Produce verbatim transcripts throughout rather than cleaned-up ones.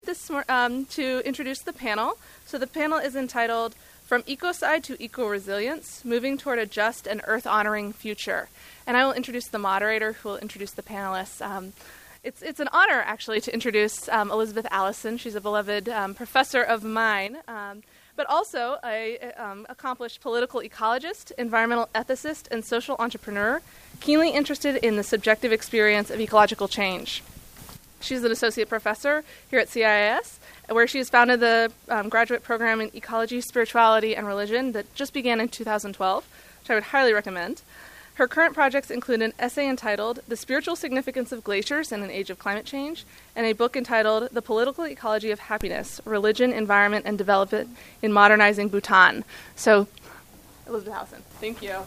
this mor- um, to introduce the panel. So the panel is entitled From Ecocide to Eco-Resilience, Moving Toward a Just and Earth-Honoring Future. And I will introduce the moderator, who will introduce the panelists. Um, it's it's an honor, actually, to introduce um, Elizabeth Allison. She's a beloved um, professor of mine, um, but also a um, accomplished political ecologist, environmental ethicist, and social entrepreneur, keenly interested in the subjective experience of ecological change. She's an associate professor here at C I I S, where she has founded the um, graduate program in ecology, spirituality, and religion that just began in two thousand twelve, which I would highly recommend. Her current projects include an essay entitled The Spiritual Significance of Glaciers in an Age of Climate Change, and a book entitled The Political Ecology of Happiness, Religion, Environment, and Development in Modernizing Bhutan. So, Elizabeth Allison, thank you.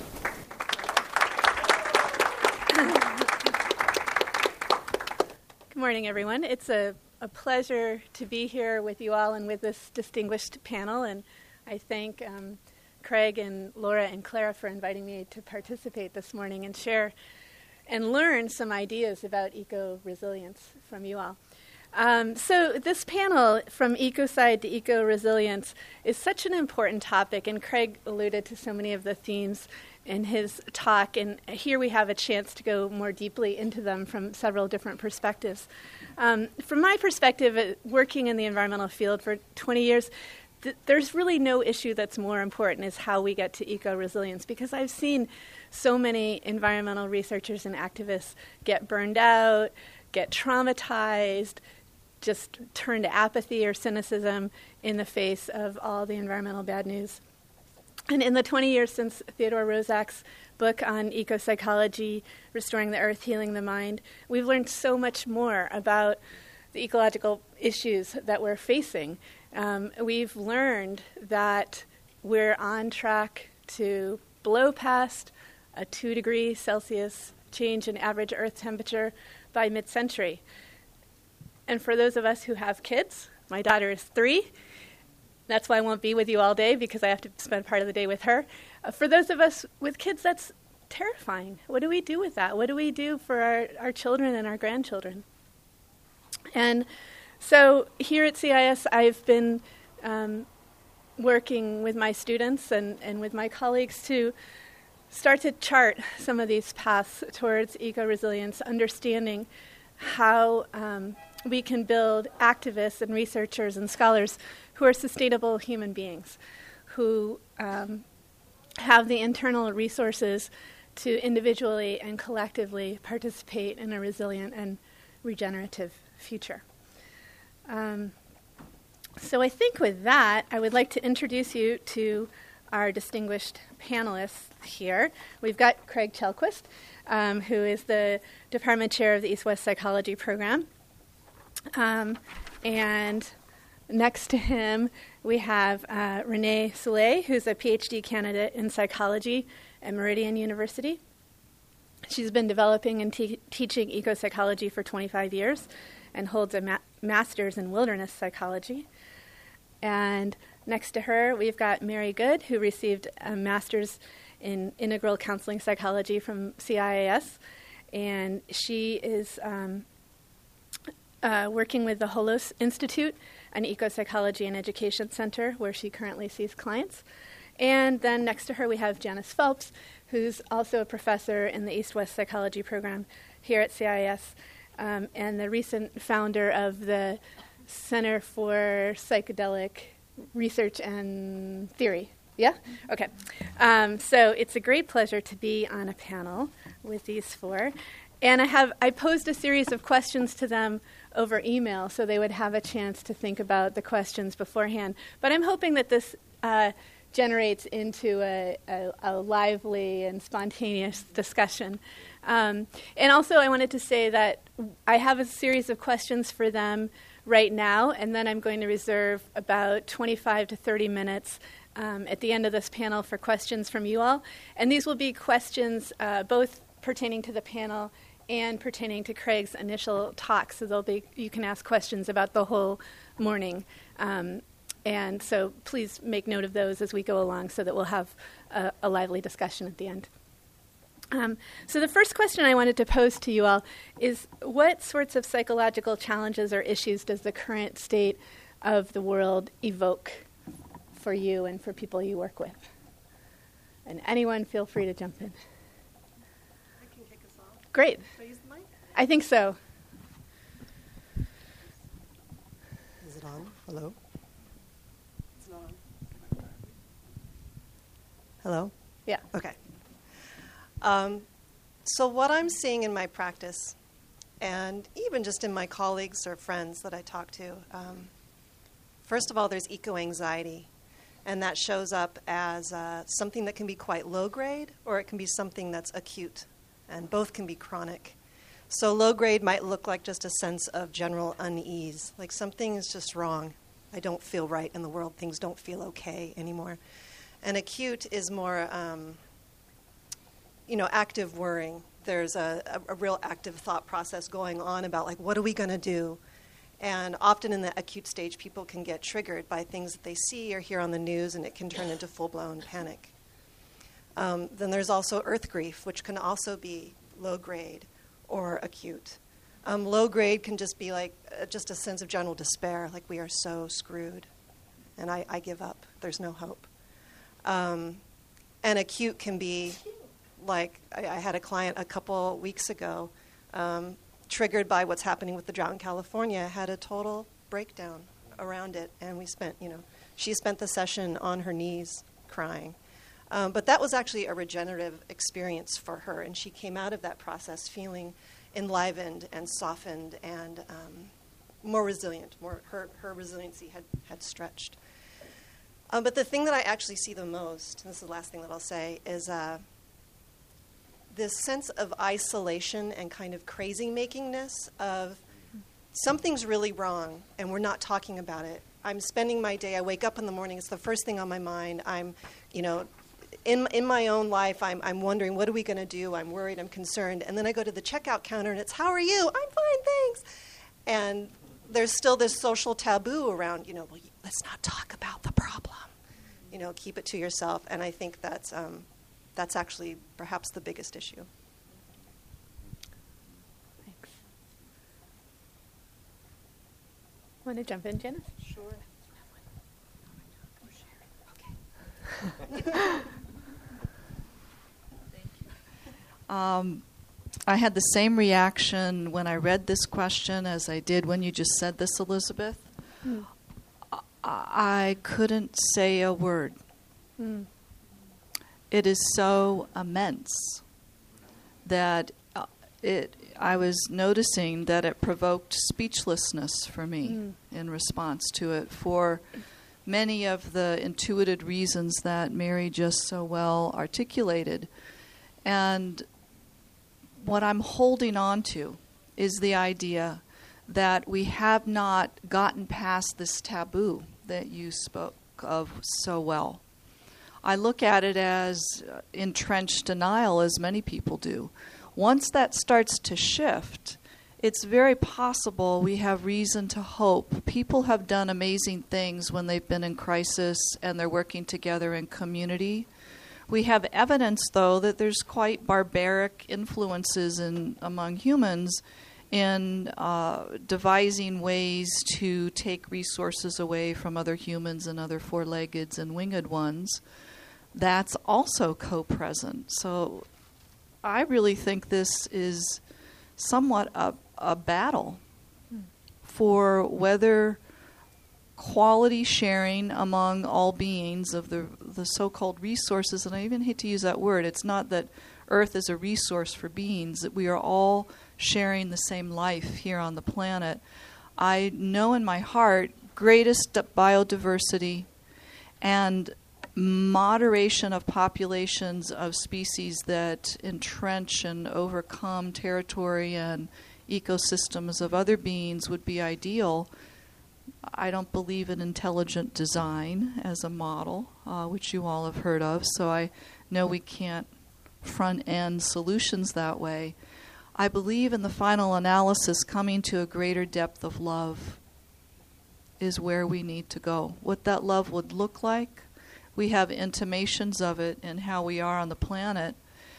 Good morning, everyone. It's a, a pleasure to be here with you all and with this distinguished panel, and I thank um, Craig and Laura and Clara for inviting me to participate this morning and share and learn some ideas about eco-resilience from you all. Um, so this panel, From Ecocide to Eco-Resilience, is such an important topic, and Craig alluded to so many of the themes in his talk, and here we have a chance to go more deeply into them from several different perspectives. Um, from my perspective, uh, working in the environmental field for twenty years, th- there's really no issue that's more important is how we get to eco-resilience, because I've seen so many environmental researchers and activists get burned out, get traumatized, just turn to apathy or cynicism in the face of all the environmental bad news. And in the twenty years since Theodore Roszak's book on ecopsychology, Restoring the Earth, Healing the Mind, we've learned so much more about the ecological issues that we're facing. Um, we've learned that we're on track to blow past a two degree Celsius change in average Earth temperature by mid-century. And for those of us who have kids, my daughter is three. That's why I won't be with you all day, because I have to spend part of the day with her. Uh, for those of us with kids, that's terrifying. What do we do with that? What do we do for our, our children and our grandchildren? And so here at C I S, I've been um, working with my students and, and with my colleagues to start to chart some of these paths towards eco-resilience, understanding how um, we can build activists and researchers and scholars who are sustainable human beings, who um, have the internal resources to individually and collectively participate in a resilient and regenerative future. Um, so I think with that, I would like to introduce you to our distinguished panelists here. We've got Craig Chelquist, um, who is the Department Chair of the East-West Psychology Program. Um, and next to him, we have uh, Renee Soulé, who's a PhD candidate in psychology at Meridian University. She's been developing and te- teaching ecopsychology for twenty-five years and holds a ma- master's in wilderness psychology. And next to her, we've got Mary Good, who received a master's in integral counseling psychology from C I A S. And she is um, uh, working with the Holos Institute, an eco-psychology and education center where she currently sees clients. And then next to her, we have Janice Phelps, who's also a professor in the East-West Psychology Program here at C I S, um, and the recent founder of the Center for Psychedelic Research and Theory. Yeah? Okay. Um, so it's a great pleasure to be on a panel with these four. And I have I posed a series of questions to them over email so they would have a chance to think about the questions beforehand. But I'm hoping that this uh, generates into a, a, a lively and spontaneous discussion. Um, and also I wanted to say that I have a series of questions for them right now, and then I'm going to reserve about twenty-five to thirty minutes um, at the end of this panel for questions from you all. And these will be questions uh, both pertaining to the panel and pertaining to Craig's initial talk. So they'll be, you can ask questions about the whole morning. Um, and so please make note of those as we go along so that we'll have a, a lively discussion at the end. Um, so the first question I wanted to pose to you all is, what sorts of psychological challenges or issues does the current state of the world evoke for you and for people you work with? And anyone, feel free to jump in. I can kick us off. Great. Should I use the mic? I think so. Is it on? Hello? It's not on. Hello? Yeah. Okay. Um, so what I'm seeing in my practice, and even just in my colleagues or friends that I talk to, um, first of all, there's eco-anxiety. And that shows up as uh, something that can be quite low grade, or it can be something that's acute. And both can be chronic. So low grade might look like just a sense of general unease, like something is just wrong. I don't feel right in the world. Things don't feel okay anymore. And acute is more, um, you know, active worrying. There's a, a, a real active thought process going on about, like, what are we going to do? And often in the acute stage, people can get triggered by things that they see or hear on the news, and it can turn into full-blown panic. Um, then there's also earth grief, which can also be low grade or acute. Um, low grade can just be like uh, just a sense of general despair, like we are so screwed, and I, I give up. There's no hope. Um, and acute can be like I, I had a client a couple weeks ago, um, triggered by what's happening with the drought in California, had a total breakdown around it, and we spent, you know, she spent the session on her knees crying. Um, but that was actually a regenerative experience for her, and she came out of that process feeling enlivened and softened and um, more resilient. More her, her resiliency had, had stretched. Um, but the thing that I actually see the most, and this is the last thing that I'll say, is uh, this sense of isolation and kind of crazy-makingness of something's really wrong, and we're not talking about it. I'm spending my day, I wake up in the morning, it's the first thing on my mind. I'm, you know, in in my own life, I'm I'm wondering, what are we going to do? I'm worried, I'm concerned. And then I go to the checkout counter, and it's, how are you? I'm fine, thanks. And there's still this social taboo around, you know, well, let's not talk about the problem. You know, keep it to yourself. And I think that's um, that's actually perhaps the biggest issue. Thanks. Want to jump in, Janice? Sure. Um, I had the same reaction when I read this question as I did when you just said this, Elizabeth. Mm. I, I couldn't say a word. Mm. It is so immense that uh, it. I was noticing that it provoked speechlessness for me Mm. in response to it for many of the intuitive reasons that Mary just so well articulated. And what I'm holding on to is the idea that we have not gotten past this taboo that you spoke of so well. I look at it as entrenched denial, as many people do. Once that starts to shift, it's very possible we have reason to hope. People have done amazing things when they've been in crisis and they're working together in community. We have evidence, though, that there's quite barbaric influences in, among humans in uh, devising ways to take resources away from other humans and other four-leggeds and winged ones. That's also co-present. So I really think this is somewhat a, a battle mm. for whether quality sharing among all beings of the the so-called resources, and I even hate to use that word. It's not that Earth is a resource for beings, that we are all sharing the same life here on the planet. I know in my heart greatest biodiversity and moderation of populations of species that entrench and overcome territory and ecosystems of other beings would be ideal. I don't believe in intelligent design as a model, uh, which you all have heard of, so I know we can't front-end solutions that way. I believe in the final analysis, coming to a greater depth of love is where we need to go. What that love would look like, we have intimations of it in how we are on the planet.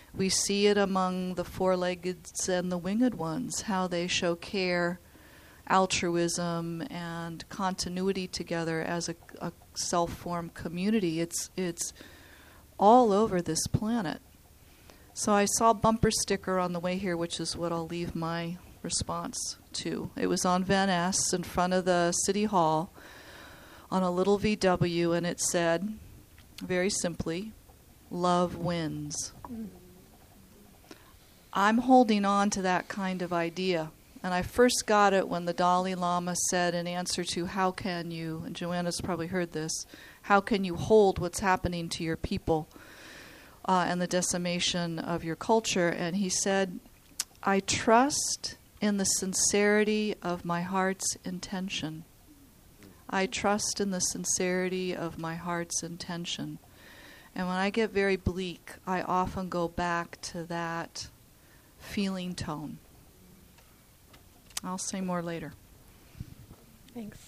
We see it among the four-leggeds and the winged ones, how they show care, altruism, and continuity together as a, a self-formed community. It's it's all over this planet. So I saw a bumper sticker on the way here, which is what I'll leave my response to. It was on Van Ness in front of the City Hall on a little V W, and it said, very simply, love wins. Mm. I'm holding on to that kind of idea. And I first got it when the Dalai Lama said in answer to how can you, and Joanna's probably heard this, how can you hold what's happening to your people uh, and the decimation of your culture? And he said, I trust in the sincerity of my heart's intention. I trust in the sincerity of my heart's intention. And when I get very bleak, I often go back to that feeling tone. I'll say more later. Thanks.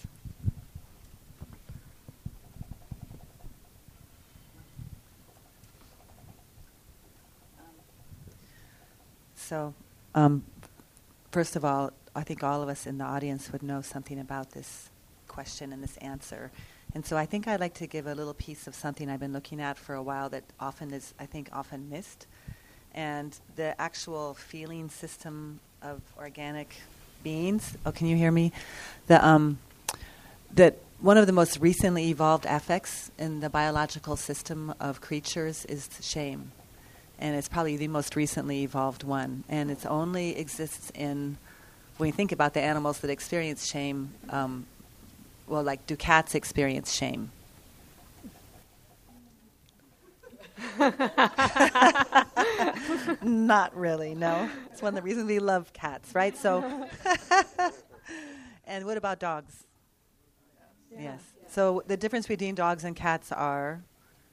So, um, first of all, I think all of us in the audience would know something about this question and this answer. And so I think I'd like to give a little piece of something I've been looking at for a while that often is, I think, often missed. And the actual feeling system of organic beings. Oh, can you hear me? The um, that one of the most recently evolved affects in the biological system of creatures is shame, and it's probably the most recently evolved one. And it only exists in, when you think about the animals that experience shame. Um, well, like, do cats experience shame? Not really, no. It's one of the reasons we love cats, right? So, and what about dogs? Yeah. Yes. So the difference between dogs and cats are,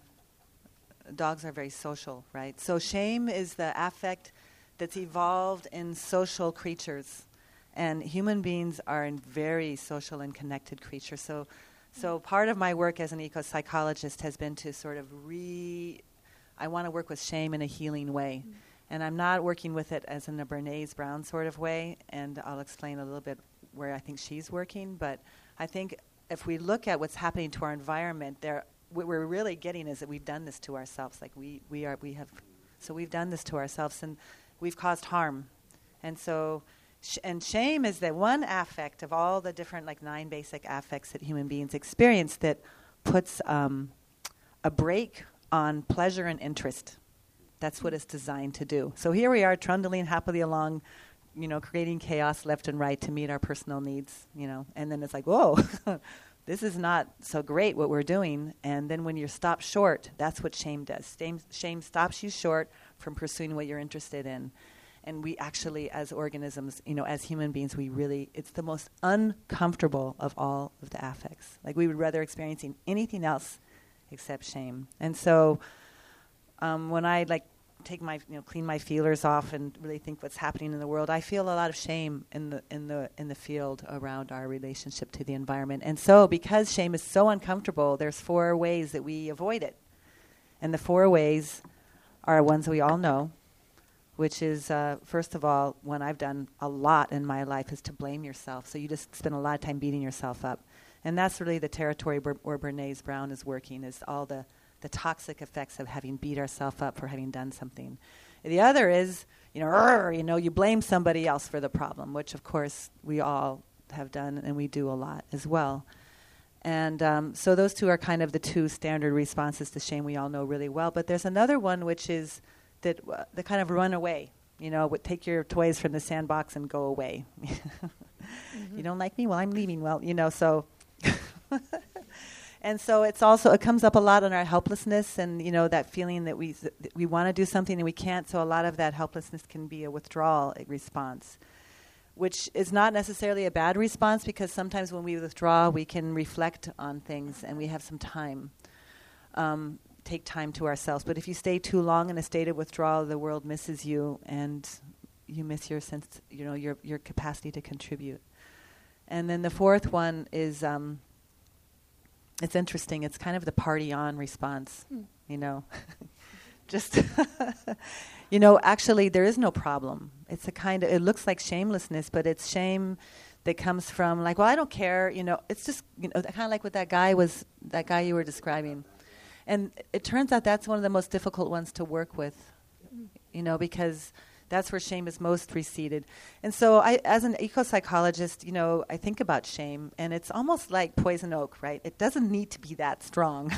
dogs are very social, right? So shame is the affect that's evolved in social creatures, and human beings are in very social and connected creatures. So, so part of my work as an eco-psychologist has been to sort of re. I want to work with shame in a healing way. Mm. And I'm not working with it as in a Bernays Brown sort of way, and I'll explain a little bit where I think she's working. But I think if we look at what's happening to our environment, there, what we're really getting is that we've done this to ourselves. Like we, we are, we have, so we've done this to ourselves, and we've caused harm. And so, sh- and shame is the one affect of all the different, like nine basic affects that human beings experience that puts um, a brake on pleasure and interest. That's what it's designed to do. So here we are trundling happily along, you know, creating chaos left and right to meet our personal needs, you know, and then it's like, whoa, this is not so great what we're doing. And then when you're stopped short, that's what shame does. Shame, shame stops you short from pursuing what you're interested in. And we actually, as organisms, you know, as human beings, we really, it's the most uncomfortable of all of the affects. Like we would rather experiencing anything else except shame. And so um, when I like take my, you know, clean my feelers off and really think what's happening in the world, I feel a lot of shame in the in the in the field around our relationship to the environment. And so because shame is so uncomfortable, there's four ways that we avoid it. And the four ways are ones we all know, which is, uh, first of all, one I've done a lot in my life is to blame yourself. So you just spend a lot of time beating yourself up. And that's really the territory where, where Bernays Brown is working, is all the, the toxic effects of having beat ourselves up for having done something. The other is, you know, Rrr, you know, you blame somebody else for the problem, which, of course, we all have done and we do a lot as well. And um, so those two are kind of the two standard responses to shame we all know really well. But there's another one, which is that uh, the kind of run away. You know, w- take your toys from the sandbox and go away. mm-hmm. You don't like me? Well, I'm leaving. Well, you know, so... And so it's also, it comes up a lot in our helplessness and, you know, that feeling that we th- we want to do something and we can't. So a lot of that helplessness can be a withdrawal response, which is not necessarily a bad response, because sometimes when we withdraw, we can reflect on things and we have some time, um, take time to ourselves. But if you stay too long in a state of withdrawal, the world misses you and you miss your sense, you know, your your capacity to contribute. And then the fourth one is, um, it's interesting, it's kind of the party on response, mm. you know. just, you know, actually there is no problem. It's a kind of, it looks like shamelessness, but it's shame that comes from like, well, I don't care, you know, it's just, you know, kind of like what that guy was, that guy you were describing. And it turns out that's one of the most difficult ones to work with, mm. you know, because that's where shame is most preceded. And so I, as an eco-psychologist, you know, I think about shame, and it's almost like poison oak, right? It doesn't need to be that strong.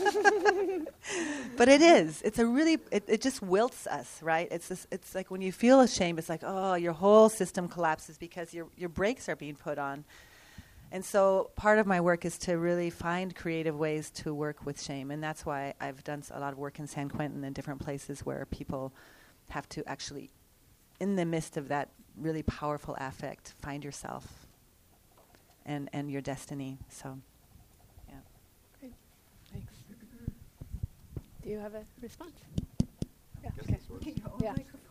But it is. It's a really, it, it just wilts us, right? It's this, it's like when you feel ashamed, it's like, oh, your whole system collapses because your your brakes are being put on. And so part of my work is to really find creative ways to work with shame. And that's why I've done a lot of work in San Quentin and different places where people have to actually, in the midst of that really powerful affect, find yourself and, and your destiny. So, yeah. Great. Thanks. Do you have a response? Yeah. Okay. Yeah.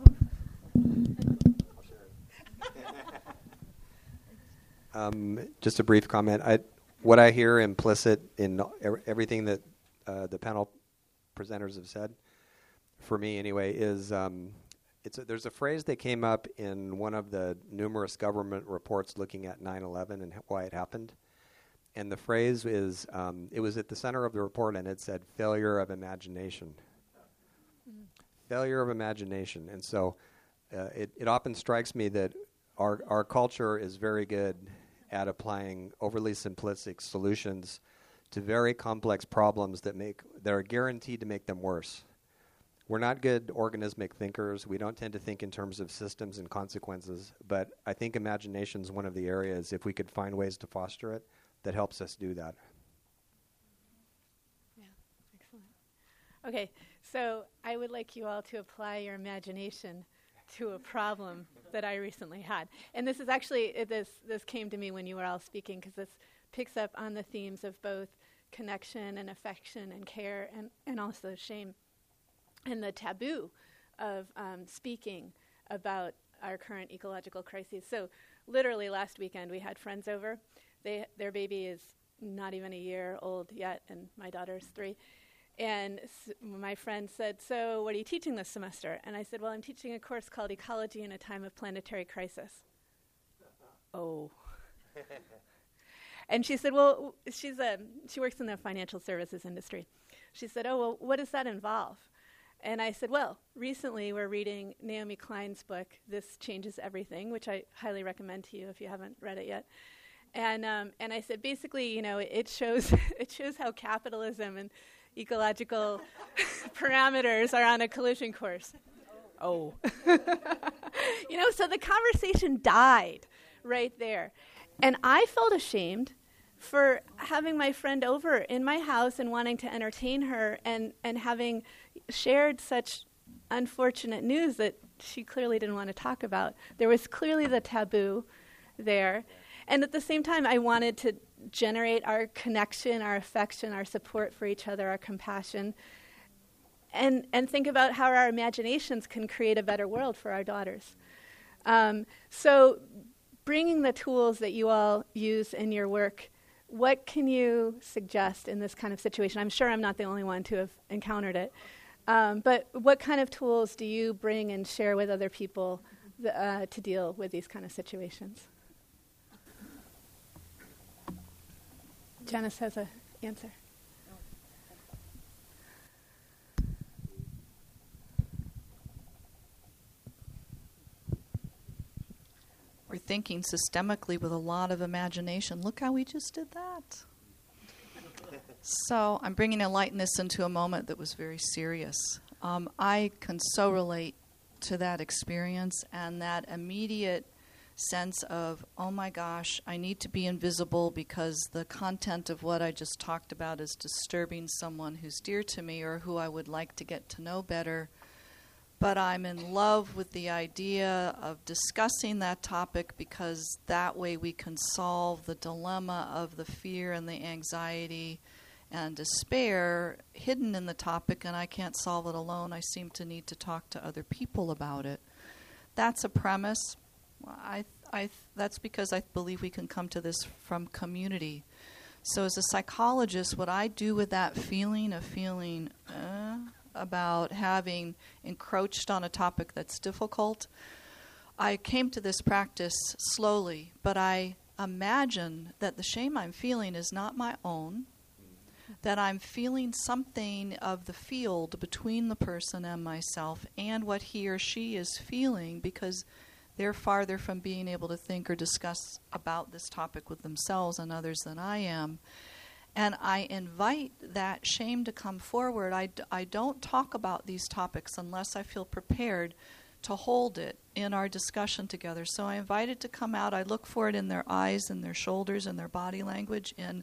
Um, just a brief comment. I, what I hear implicit in er- everything that uh, the panel presenters have said, for me anyway, is um, it's a, there's a phrase that came up in one of the numerous government reports looking at nine eleven and h- why it happened. And the phrase is, um, it was at the center of the report, and it said, failure of imagination. Mm. Failure of imagination. And so uh, it, it often strikes me that our our culture is very good at applying overly simplistic solutions to very complex problems that make that are guaranteed to make them worse. We're not good organismic thinkers. We don't tend to think in terms of systems and consequences, but I think imagination is one of the areas, if we could find ways to foster it, that helps us do that. Yeah, excellent. Okay, so I would like you all to apply your imagination to a problem that I recently had. And this is actually, it, this this came to me when you were all speaking, because this picks up on the themes of both connection and affection and care and, and also shame and the taboo of um, speaking about our current ecological crises. So literally last weekend we had friends over. They Their baby is not even a year old yet, and my daughter's three. And s- my friend said, so what are you teaching this semester? And I said, well, I'm teaching a course called Ecology in a Time of Planetary Crisis. Oh. And she said, well, w- she's a, she works in the financial services industry. She said, oh, well, what does that involve? And I said, well, recently we're reading Naomi Klein's book, This Changes Everything, which I highly recommend to you if you haven't read it yet. And um, and I said, basically, you know, it, it shows it shows how capitalism and ecological parameters are on a collision course. Oh. You know, so the conversation died right there. And I felt ashamed for having my friend over in my house and wanting to entertain her and, and having shared such unfortunate news that she clearly didn't want to talk about. There was clearly the taboo there. And at the same time, I wanted to generate our connection, our affection, our support for each other, our compassion, and and think about how our imaginations can create a better world for our daughters. Um, so bringing the tools that you all use in your work, what can you suggest in this kind of situation? I'm sure I'm not the only one to have encountered it. Um, but what kind of tools do you bring and share with other people th- uh, to deal with these kind of situations? Janice has an answer. We're thinking systemically with a lot of imagination. Look how we just did that. So I'm bringing a lightness into a moment that was very serious. Um, I can so relate to that experience and that immediate sense of, oh my gosh, I need to be invisible because the content of what I just talked about is disturbing someone who's dear to me or who I would like to get to know better. But I'm in love with the idea of discussing that topic because that way we can solve the dilemma of the fear and the anxiety and despair hidden in the topic, and I can't solve it alone. I seem to need to talk to other people about it. That's a premise. I, I, that's because I believe we can come to this from community. So as a psychologist, what I do with that feeling of feeling, uh, about having encroached on a topic that's difficult. I came to this practice slowly, but I imagine that the shame I'm feeling is not my own, that I'm feeling something of the field between the person and myself and what he or she is feeling, because they're farther from being able to think or discuss about this topic with themselves and others than I am. And I invite that shame to come forward. I, d- I don't talk about these topics unless I feel prepared to hold it in our discussion together. So I invite it to come out. I look for it in their eyes and their shoulders and their body language, in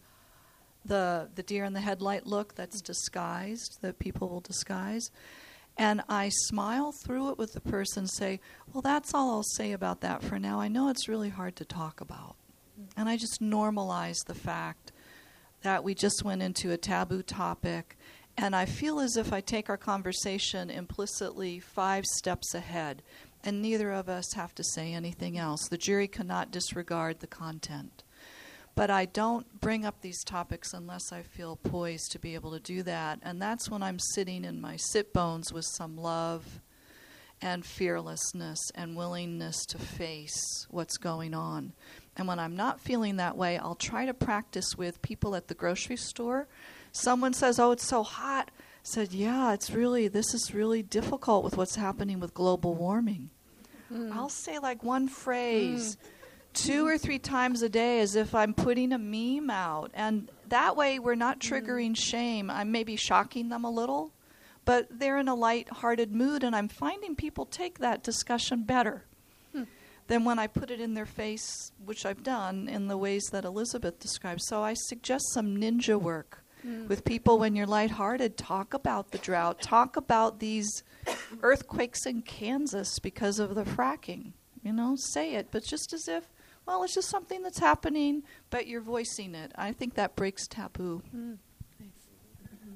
the the deer in the headlight look that's disguised, that people will disguise. And I smile through it with the person, say, well, that's all I'll say about that for now. I know it's really hard to talk about. Mm-hmm. And I just normalize the fact that we just went into a taboo topic. And I feel as if I take our conversation implicitly five steps ahead, and neither of us have to say anything else. The jury cannot disregard the content. But I don't bring up these topics unless I feel poised to be able to do that. And that's when I'm sitting in my sit bones with some love and fearlessness and willingness to face what's going on. And when I'm not feeling that way, I'll try to practice with people at the grocery store. Someone says, oh, it's so hot. I said, yeah, it's really, this is really difficult with what's happening with global warming. Mm. I'll say like one phrase. Mm. Two or three times a day, as if I'm putting a meme out. And that way we're not triggering shame. I'm maybe shocking them a little, but they're in a light-hearted mood, and I'm finding people take that discussion better hmm. than when I put it in their face, which I've done in the ways that Elizabeth described. So I suggest some ninja work hmm. with people when you're lighthearted. Talk about the drought. Talk about these earthquakes in Kansas because of the fracking. You know, say it, but just as if, well, it's just something that's happening, but you're voicing it. I think that breaks taboo. Mm. Nice. Mm-hmm.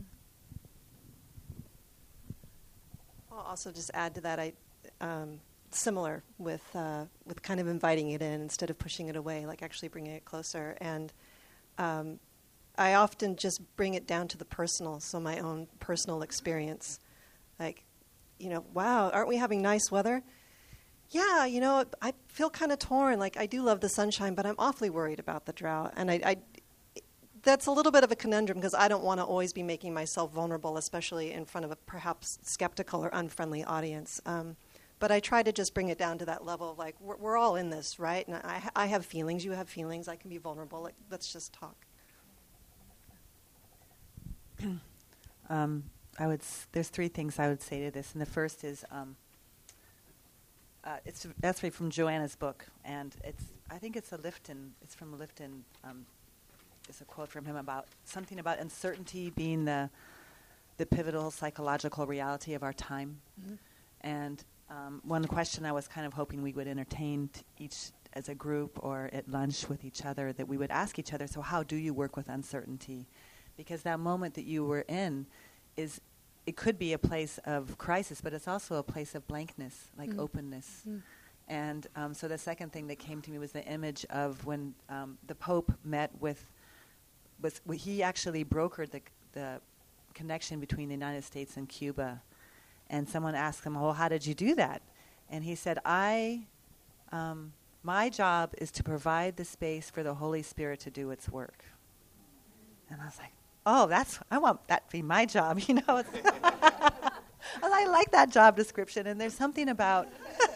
I'll also just add to that, I um, similar with uh, with kind of inviting it in instead of pushing it away, like actually bringing it closer. And um, I often just bring it down to the personal, so my own personal experience. Like, you know, wow, aren't we having nice weather? Yeah, you know, I feel kind of torn. Like, I do love the sunshine, but I'm awfully worried about the drought. And I, I that's a little bit of a conundrum, because I don't want to always be making myself vulnerable, especially in front of a perhaps skeptical or unfriendly audience. Um, but I try to just bring it down to that level of, like, we're, we're all in this, right? And I, I have feelings, you have feelings, I can be vulnerable. Like, let's just talk. um, I would. S- there's three things I would say to this, and the first is. Um, Uh, it's that's right from Joanna's book, and it's I think it's a Lifton. It's from Lifton. Um, it's a quote from him about something about uncertainty being the the pivotal psychological reality of our time. Mm-hmm. And um, one question I was kind of hoping we would entertain t- each as a group or at lunch with each other, that we would ask each other, so how do you work with uncertainty? Because that moment that you were in is. It could be a place of crisis, but it's also a place of blankness, like mm. openness. Mm. And um, so the second thing that came to me was the image of when um, the Pope met with, was w- he actually brokered the, the connection between the United States and Cuba. And someone asked him, well, how did you do that? And he said, I, um, my job is to provide the space for the Holy Spirit to do its work. And I was like, oh, that's, I want that to be my job, you know. And I like that job description, and there's something about,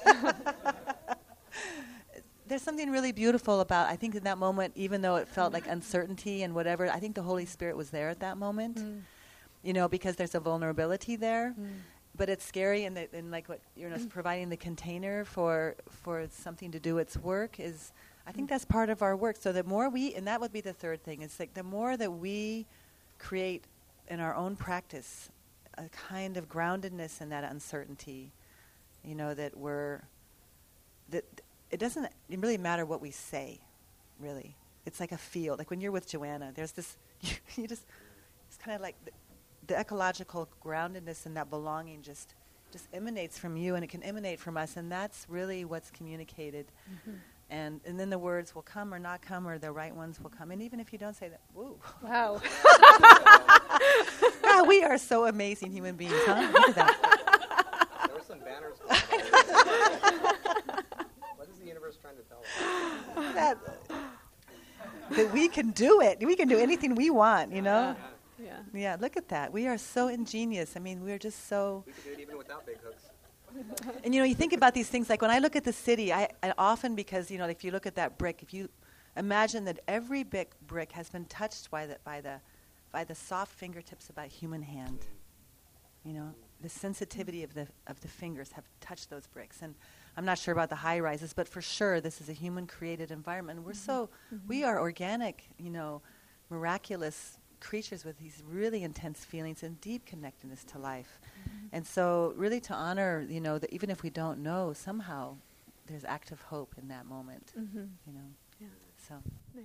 there's something really beautiful about, I think in that moment, even though it felt like uncertainty and whatever, I think the Holy Spirit was there at that moment, mm. you know, because there's a vulnerability there. Mm. But it's scary, and, the, and like what, you know, mm. providing the container for for something to do its work is, I think mm. that's part of our work. So the more we, and that would be the third thing, it's like the more that we create in our own practice a kind of groundedness in that uncertainty, you know, that we're, that it doesn't really matter what we say, really. It's like a field. Like when you're with Joanna, there's this, you, you just, it's kind of like the, the ecological groundedness and that belonging just, just emanates from you, and it can emanate from us, and that's really what's communicated. Mm-hmm. And and then the words will come or not come, or the right ones will come. And even if you don't say that, woo. Wow. Yeah, we are so amazing human beings, huh? Look at that. There were some banners going by. What is the universe trying to tell us? that. That we can do it. We can do anything we want, you know? Yeah. Yeah, look at that. We are so ingenious. I mean, we're just so... We can do it even without big hooks. And, you know, you think about these things, like when I look at the city, I, I often, because, you know, if you look at that brick, if you imagine that every brick, brick has been touched by the, by the, by the soft fingertips of a human hand, you know, the sensitivity of the, of the fingers have touched those bricks. And I'm not sure about the high rises, but for sure this is a human-created environment. And we're mm-hmm. so, mm-hmm. we are organic, you know, miraculous creatures with these really intense feelings and deep connectedness to life. Mm-hmm. And so really to honor, you know, that even if we don't know, somehow there's active hope in that moment, mm-hmm. you know. Yeah. So nice.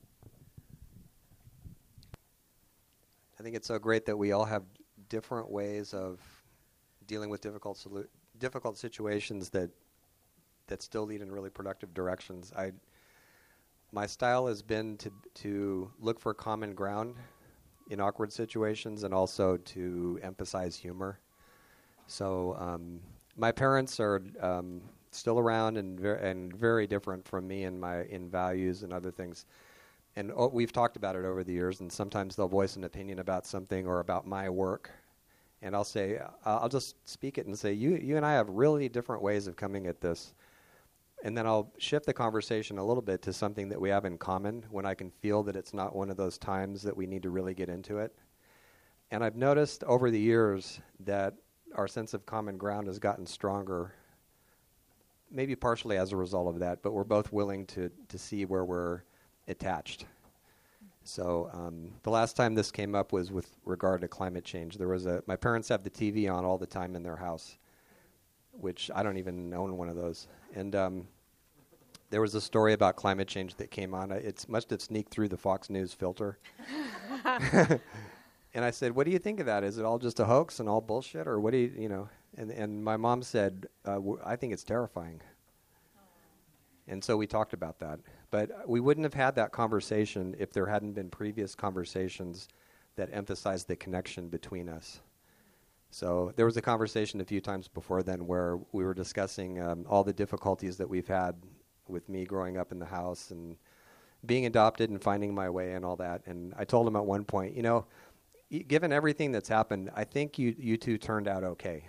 I think it's so great that we all have different ways of dealing with difficult solu- difficult situations that that still lead in really productive directions. I my style has been to to look for common ground in awkward situations and also to emphasize humor. So um, my parents are um, still around and ver- and very different from me in my in values and other things. And oh, we've talked about it over the years, and sometimes they'll voice an opinion about something or about my work. And I'll say, uh, I'll just speak it and say, you you and I have really different ways of coming at this. And then I'll shift the conversation a little bit to something that we have in common when I can feel that it's not one of those times that we need to really get into it. And I've noticed over the years that our sense of common ground has gotten stronger, maybe partially as a result of that, but we're both willing to, to see where we're attached. So um, the last time this came up was with regard to climate change. There was a my parents have the T V on all the time in their house, which I don't even own one of those. And um, there was a story about climate change that came on. It must have sneaked through the Fox News filter. And I said, "What do you think of that? Is it all just a hoax and all bullshit, or what do you, you know?" And and my mom said, uh, w- "I think it's terrifying." And so we talked about that. But we wouldn't have had that conversation if there hadn't been previous conversations that emphasized the connection between us. So there was a conversation a few times before then where we were discussing um, all the difficulties that we've had with me growing up in the house and being adopted and finding my way and all that. And I told him at one point, you know, y- given everything that's happened, I think you you two turned out okay.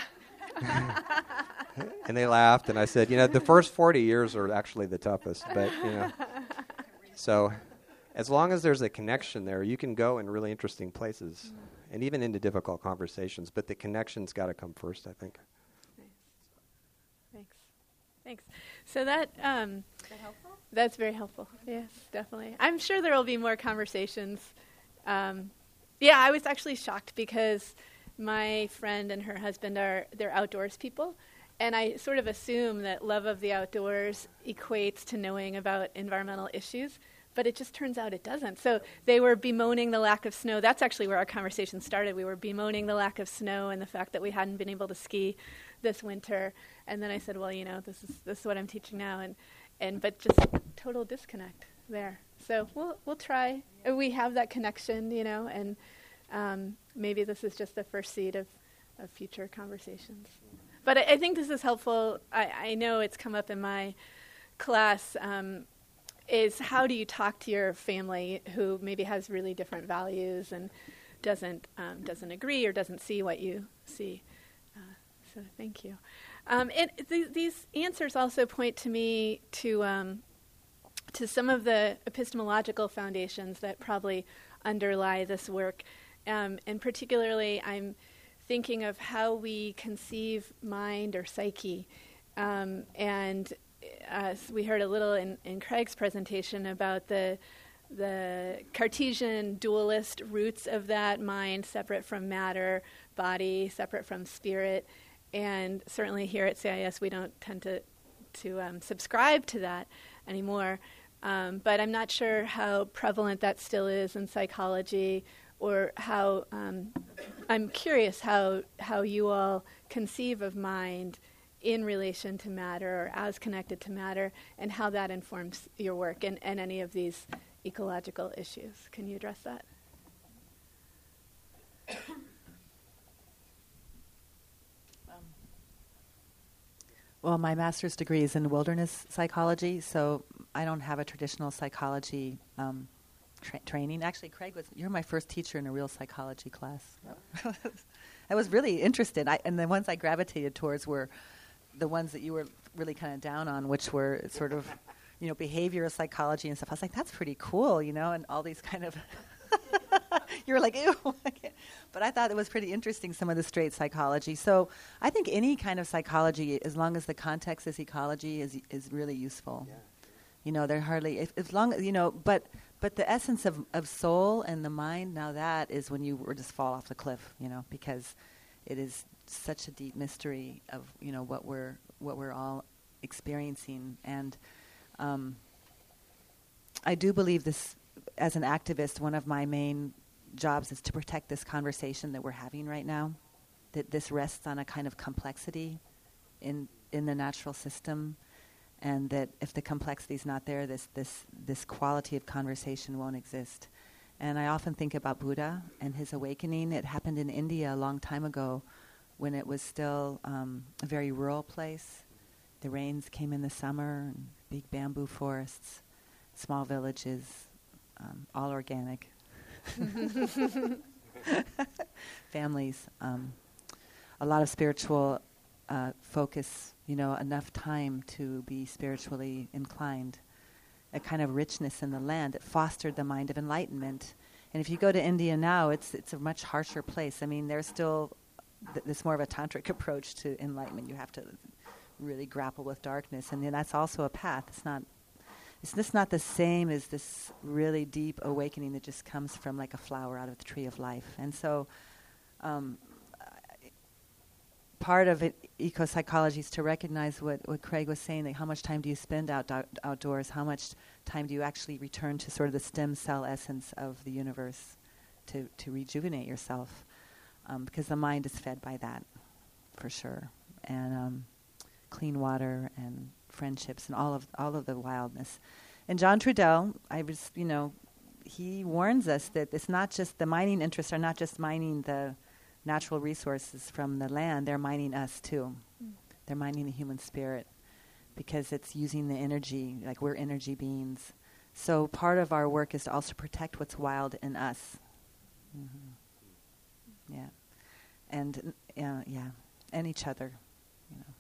And they laughed, and I said, you know, the first forty years are actually the toughest, but, you know. So as long as there's a connection there, you can go in really interesting places mm. and even into difficult conversations, but the connection's got to come first, I think. Nice. Thanks. Thanks. So that, um, Is that helpful? That's very helpful. Yes, definitely. I'm sure there will be more conversations. Um, yeah, I was actually shocked because my friend and her husband are, they're outdoors people. And I sort of assume that love of the outdoors equates to knowing about environmental issues, but it just turns out it doesn't. So they were bemoaning the lack of snow. That's actually where our conversation started. We were bemoaning the lack of snow and the fact that we hadn't been able to ski this winter. And then I said, well, you know, this is this is what I'm teaching now, and and but just total disconnect there. So we'll we'll try. We have that connection, you know, and um, maybe this is just the first seed of, of future conversations. But I, I think this is helpful. I, I know it's come up in my class, um, is how do you talk to your family who maybe has really different values and doesn't um, doesn't agree or doesn't see what you see. Uh, so thank you. Um, and th- these answers also point to me to um, to some of the epistemological foundations that probably underlie this work. Um, and particularly, I'm thinking of how we conceive mind or psyche. Um, and uh, we heard a little in, in Craig's presentation about the the Cartesian dualist roots of that, mind separate from matter, body separate from spirit. And certainly here at C I S we don't tend to, to um, subscribe to that anymore. Um, but I'm not sure how prevalent that still is in psychology, or how, um, I'm curious how how you all conceive of mind in relation to matter or as connected to matter, and how that informs your work and, and any of these ecological issues. Can you address that? Well, my master's degree is in wilderness psychology, so I don't have a traditional psychology um, tra- training. Actually, Craig, was you're my first teacher in a real psychology class. I was really interested, I, and the ones I gravitated towards were the ones that you were really kind of down on, which were sort of, you know, behavioral psychology and stuff. I was like, that's pretty cool, you know, and all these kind of... You were like, ew. But I thought it was pretty interesting, some of the straight psychology. So I think any kind of psychology, as long as the context is ecology, is is really useful. Yeah. You know, they're hardly, if, as long as, you know, but but the essence of, of soul and the mind, now that is when you were just fall off the cliff, you know, because it is such a deep mystery of, you know, what we're what we're all experiencing. And um, I do believe this, as an activist, one of my main jobs is to protect this conversation that we're having right now, that this rests on a kind of complexity in in the natural system, and that if the complexity is not there, this this this quality of conversation won't exist. And I often think about Buddha and his awakening. It happened in India a long time ago, when it was still um, a very rural place. The rains came in the summer, and big bamboo forests, small villages, um, all organic. Families, um, a lot of spiritual uh, focus, you know, enough time to be spiritually inclined, a kind of richness in the land that fostered the mind of enlightenment. And if you go to India now, it's it's a much harsher place. I mean, there's still th- this more of a tantric approach to enlightenment. You have to really grapple with darkness, and then that's also a path. It's not It's this not the same as this really deep awakening that just comes from like a flower out of the tree of life. And so um, part of it, eco-psychology, is to recognize what, what Craig was saying, like how much time do you spend out, out, outdoors, how much time do you actually return to sort of the stem cell essence of the universe to, to rejuvenate yourself, um, because the mind is fed by that, for sure. And um, clean water and friendships and all of all of the wildness. And John Trudell, I was, you know, he warns us that it's not just the mining interests are not just mining the natural resources from the land, they're mining us too. Mm. They're mining the human spirit, because it's using the energy, like we're energy beings. So part of our work is to also protect what's wild in us. Mm-hmm. Yeah. And, uh, yeah, and each other, you know.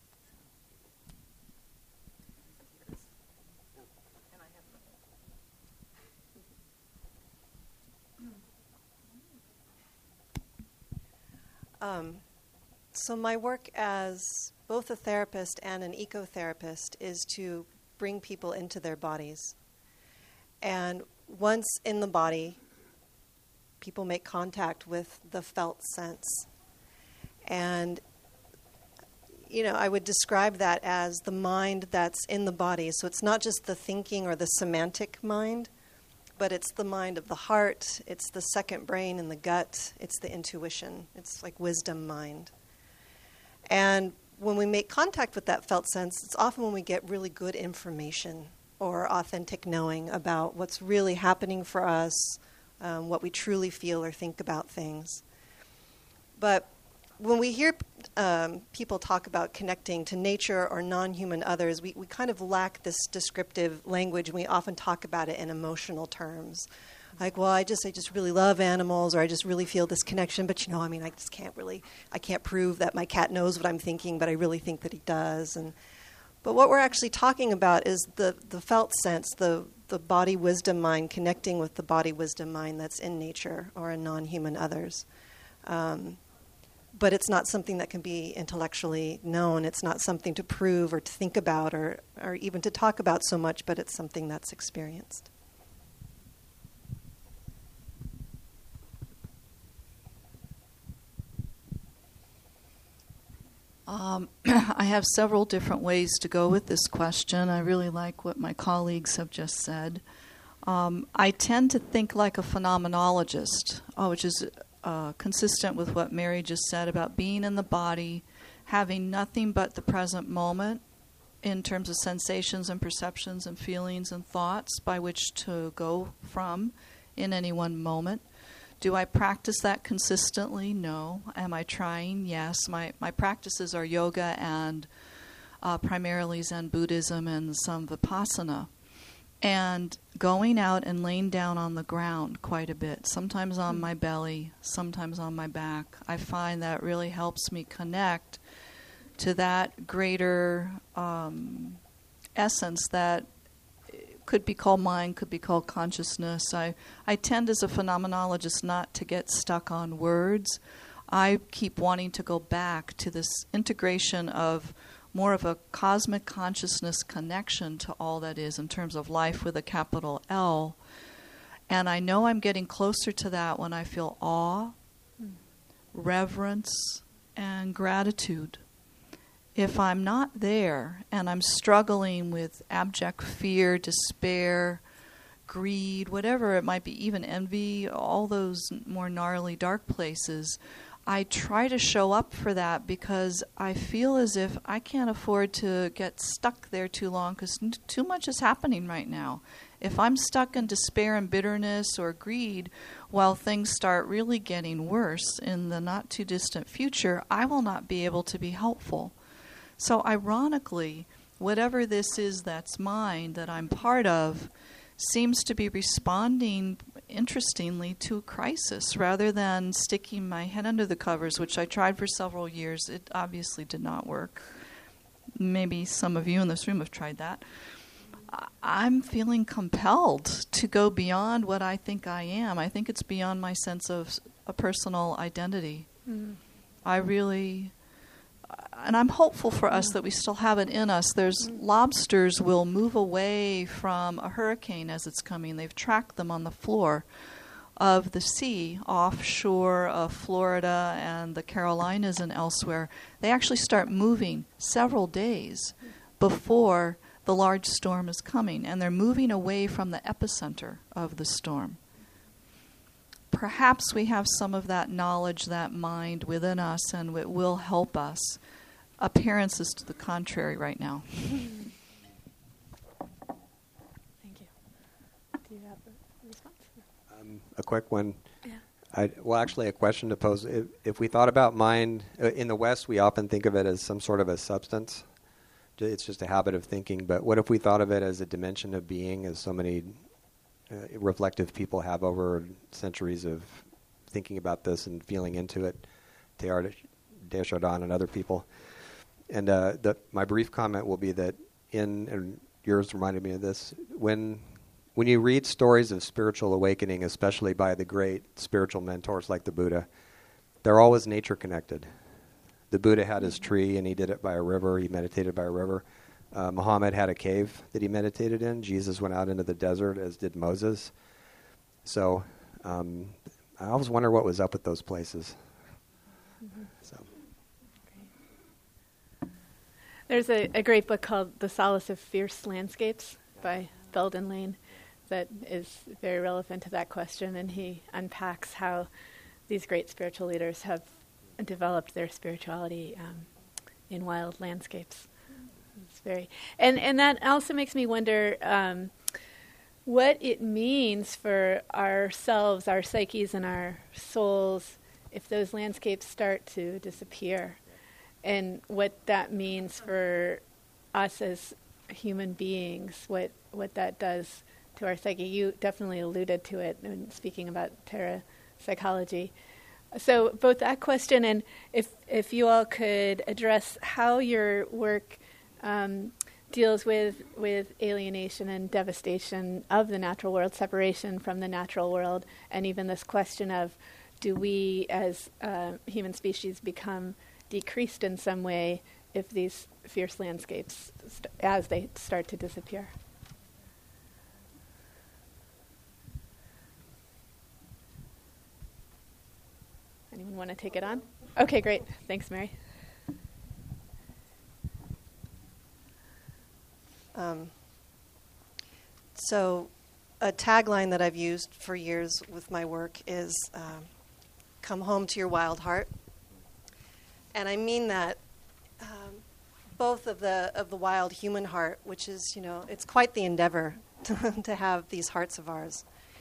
Um, so my work as both a therapist and an ecotherapist is to bring people into their bodies. And once in the body, people make contact with the felt sense. And, you know, I would describe that as the mind that's in the body. So it's not just the thinking or the semantic mind, but it's the mind of the heart, it's the second brain in the gut, it's the intuition, it's like wisdom mind. And when we make contact with that felt sense, it's often when we get really good information or authentic knowing about what's really happening for us, um, what we truly feel or think about things. But when we hear um, people talk about connecting to nature or non-human others, we, we kind of lack this descriptive language, and we often talk about it in emotional terms. Like, well, I just I just really love animals, or I just really feel this connection, but you know, I mean, I just can't really, I can't prove that my cat knows what I'm thinking, but I really think that he does. And but what we're actually talking about is the, the felt sense, the, the body wisdom mind connecting with the body wisdom mind that's in nature or in non-human others. Um, But it's not something that can be intellectually known. It's not something to prove or to think about or, or even to talk about so much, but it's something that's experienced. Um, I have several different ways to go with this question. I really like what my colleagues have just said. Um, I tend to think like a phenomenologist, uh, which is Uh, consistent with what Mary just said about being in the body, having nothing but the present moment in terms of sensations and perceptions and feelings and thoughts by which to go from in any one moment, Do I practice that consistently? No. Am I trying? Yes. My, my practices are yoga and uh, primarily Zen Buddhism and some Vipassana. And going out and laying down on the ground quite a bit, sometimes on my belly, sometimes on my back. I find that really helps me connect to that greater um, essence that could be called mind, could be called consciousness. I, I tend as a phenomenologist not to get stuck on words. I keep wanting to go back to this integration of more of a cosmic consciousness connection to all that is in terms of life with a capital L. And I know I'm getting closer to that when I feel awe, mm. reverence, and gratitude. If I'm not there and I'm struggling with abject fear, despair, greed, whatever it might be, even envy, all those more gnarly dark places, I try to show up for that because I feel as if I can't afford to get stuck there too long because n- too much is happening right now. If I'm stuck in despair and bitterness or greed while things start really getting worse in the not too distant future, I will not be able to be helpful. So ironically, whatever this is that's mine, that I'm part of, seems to be responding, interestingly, to a crisis rather than sticking my head under the covers, which I tried for several years. It obviously did not work. Maybe some of you in this room have tried that. I'm feeling compelled to go beyond what I think I am. I think it's beyond my sense of a personal identity. Mm. I really... And I'm hopeful for us that we still have it in us. There's lobsters will move away from a hurricane as it's coming. They've tracked them on the floor of the sea offshore of Florida and the Carolinas and elsewhere. They actually start moving several days before the large storm is coming, and they're moving away from the epicenter of the storm. Perhaps we have some of that knowledge, that mind within us, and it will help us. Appearances to the contrary right now. Thank you. Do you have a response? Um, a quick one. Yeah. I, well, actually, a question to pose. If, if we thought about mind, uh, in the West, we often think of it as some sort of a substance. It's just a habit of thinking. But what if we thought of it as a dimension of being, as so many uh, reflective people have over centuries of thinking about this and feeling into it, Teilhard de Chardin and other people. And uh, the, my brief comment will be that in, and yours reminded me of this, when when you read stories of spiritual awakening, especially by the great spiritual mentors like the Buddha, they're always nature connected. The Buddha had his tree and he did it by a river, he meditated by a river. Uh, Muhammad had a cave that he meditated in. Jesus went out into the desert, as did Moses. So um, I always wonder what was up with those places. Mm-hmm. So. There's a, a great book called The Solace of Fierce Landscapes by Belden Lane that is very relevant to that question, and he unpacks how these great spiritual leaders have developed their spirituality um, in wild landscapes. It's very, and, and that also makes me wonder um, what it means for ourselves, our psyches, and our souls if those landscapes start to disappear. And what that means for us as human beings, what what that does to our psyche. You definitely alluded to it when speaking about parapsychology. So both that question and if if you all could address how your work um, deals with, with alienation and devastation of the natural world, separation from the natural world, and even this question of do we as uh, human species become decreased in some way if these fierce landscapes, st- as they start to disappear. Anyone want to take it on? Okay, great. Thanks, Mary. Um, so a tagline that I've used for years with my work is um, come home to your wild heart. And I mean that um, both of the of the wild human heart, which is, you know, it's quite the endeavor to, to have these hearts of ours.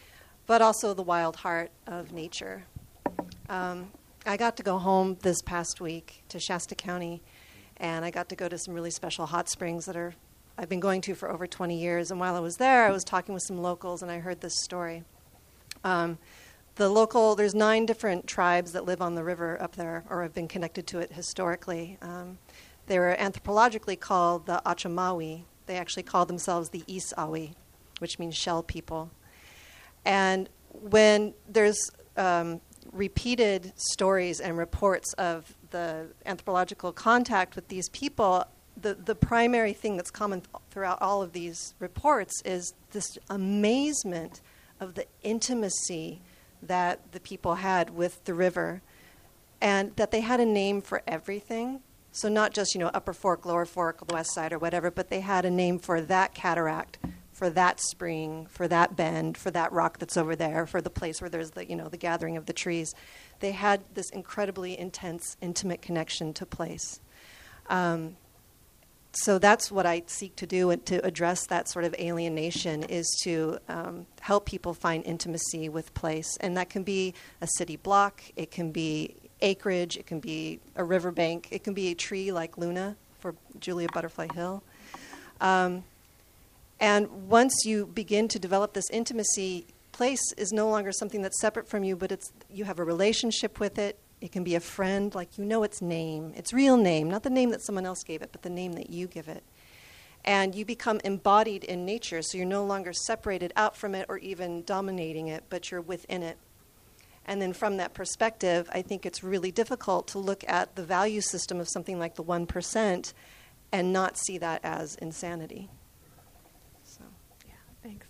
but also the wild heart of nature. Um, I got to go home this past week to Shasta County, and I got to go to some really special hot springs that are I've been going to for over twenty years. And while I was there, I was talking with some locals, and I heard this story. Um, the local, there's nine different tribes that live on the river up there, or have been connected to it historically. Um, they were anthropologically called the Achamawi. They actually call themselves the Isawi, which means shell people. And when there's um, repeated stories and reports of the anthropological contact with these people, the, the primary thing that's common th- throughout all of these reports is this amazement of the intimacy that the people had with the river, and that they had a name for everything. So not just, you know, Upper Fork, Lower Fork, the West Side or whatever, but they had a name for that cataract, for that spring, for that bend, for that rock that's over there, for the place where there's the, you know, the gathering of the trees. They had this incredibly intense, intimate connection to place. Um, so that's what I seek to do, and to address that sort of alienation is to um, help people find intimacy with place. And that can be a city block, it can be acreage, it can be a riverbank, it can be a tree like Luna for Julia Butterfly Hill. Um, and once you begin to develop this intimacy, place is no longer something that's separate from you, but it's you have a relationship with it. It can be a friend, like you know its name, its real name, not the name that someone else gave it, but the name that you give it. And you become embodied in nature, so you're no longer separated out from it or even dominating it, but you're within it. And then from that perspective, I think it's really difficult to look at the value system of something like the one percent and not see that as insanity. So, yeah, thanks.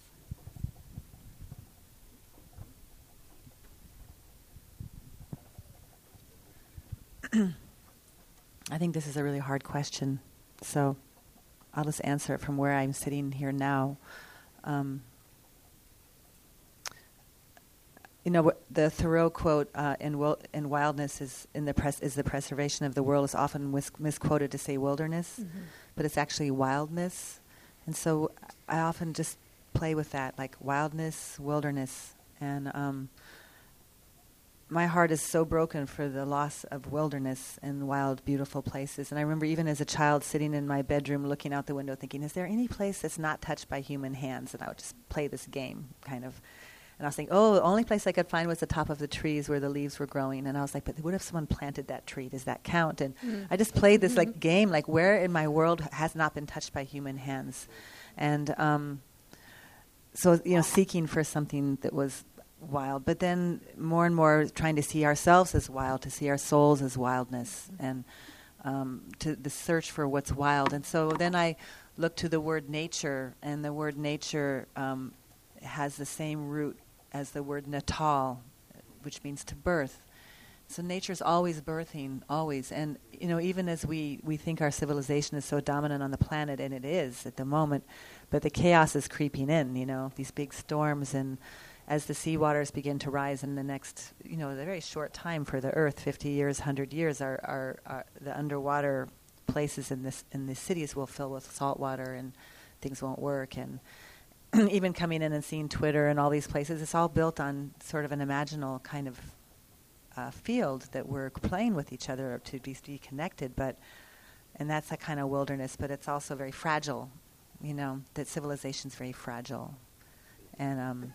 I think this is a really hard question, so I'll just answer it from where I'm sitting here now. Um, You know, the Thoreau quote uh, in, wil- in wildness is in the pres- is the preservation of the world is often mis- misquoted to say wilderness, mm-hmm. but it's actually wildness. And so I often just play with that, like wildness, wilderness. And um, my heart is so broken for the loss of wilderness and wild, beautiful places. And I remember even as a child sitting in my bedroom looking out the window thinking, is there any place that's not touched by human hands? And I would just play this game, kind of. And I was thinking, oh, the only place I could find was the top of the trees where the leaves were growing. And I was like, but what if someone planted that tree? Does that count? And mm. I just played this like game, like where in my world has not been touched by human hands? And um, so, you know, seeking for something that was wild. But then more and more trying to see ourselves as wild, to see our souls as wildness, and um, to the search for what's wild. And so then I looked to the word nature, and the word nature um, has the same root as the word natal, which means to birth. So nature's always birthing, always. And, you know, even as we, we think our civilization is so dominant on the planet, and it is at the moment, but the chaos is creeping in, you know, these big storms. And as the seawaters begin to rise in the next, you know, a very short time for the Earth, fifty years, one hundred years, our, our, our, the underwater places in this in the cities will fill with salt water, and things won't work. And even coming in and seeing Twitter and all these places, it's all built on sort of an imaginal kind of uh, field that we're playing with each other to be, be connected. But, and that's a kind of wilderness, but it's also very fragile, you know, that civilization's very fragile. And, um,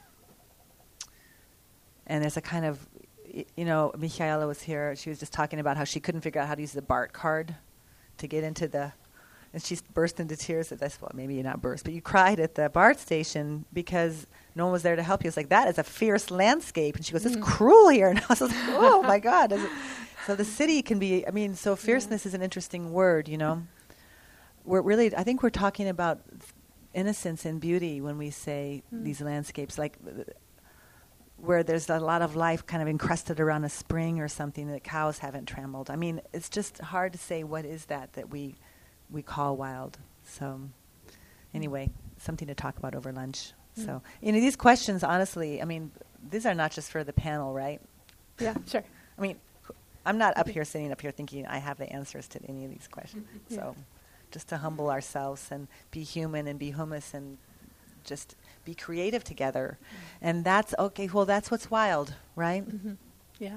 and there's a kind of, y- you know, Michaela was here, she was just talking about how she couldn't figure out how to use the BART card to get into the, and she burst into tears at this. Well, maybe you not burst, but you cried at the BART station because no one was there to help you. It's like, that is a fierce landscape. And she goes, it's mm. cruel here. And I was like, oh, my God. So the city can be, I mean, so fierceness yeah. is an interesting word, you know. We're really, I think we're talking about innocence and beauty when we say mm. these landscapes, like uh, where there's a lot of life kind of encrusted around a spring or something that cows haven't trampled. I mean, it's just hard to say what is that that we... we call wild. So anyway, something to talk about over lunch. Mm. So, you know, these questions, honestly, I mean, these are not just for the panel, right? Yeah, sure. I mean, I'm not up here sitting up here thinking I have the answers to any of these questions. Mm-hmm. So just to humble ourselves and be human and be humus and just be creative together. Mm-hmm. And that's okay. Well, that's what's wild, right? Mm-hmm. Yeah.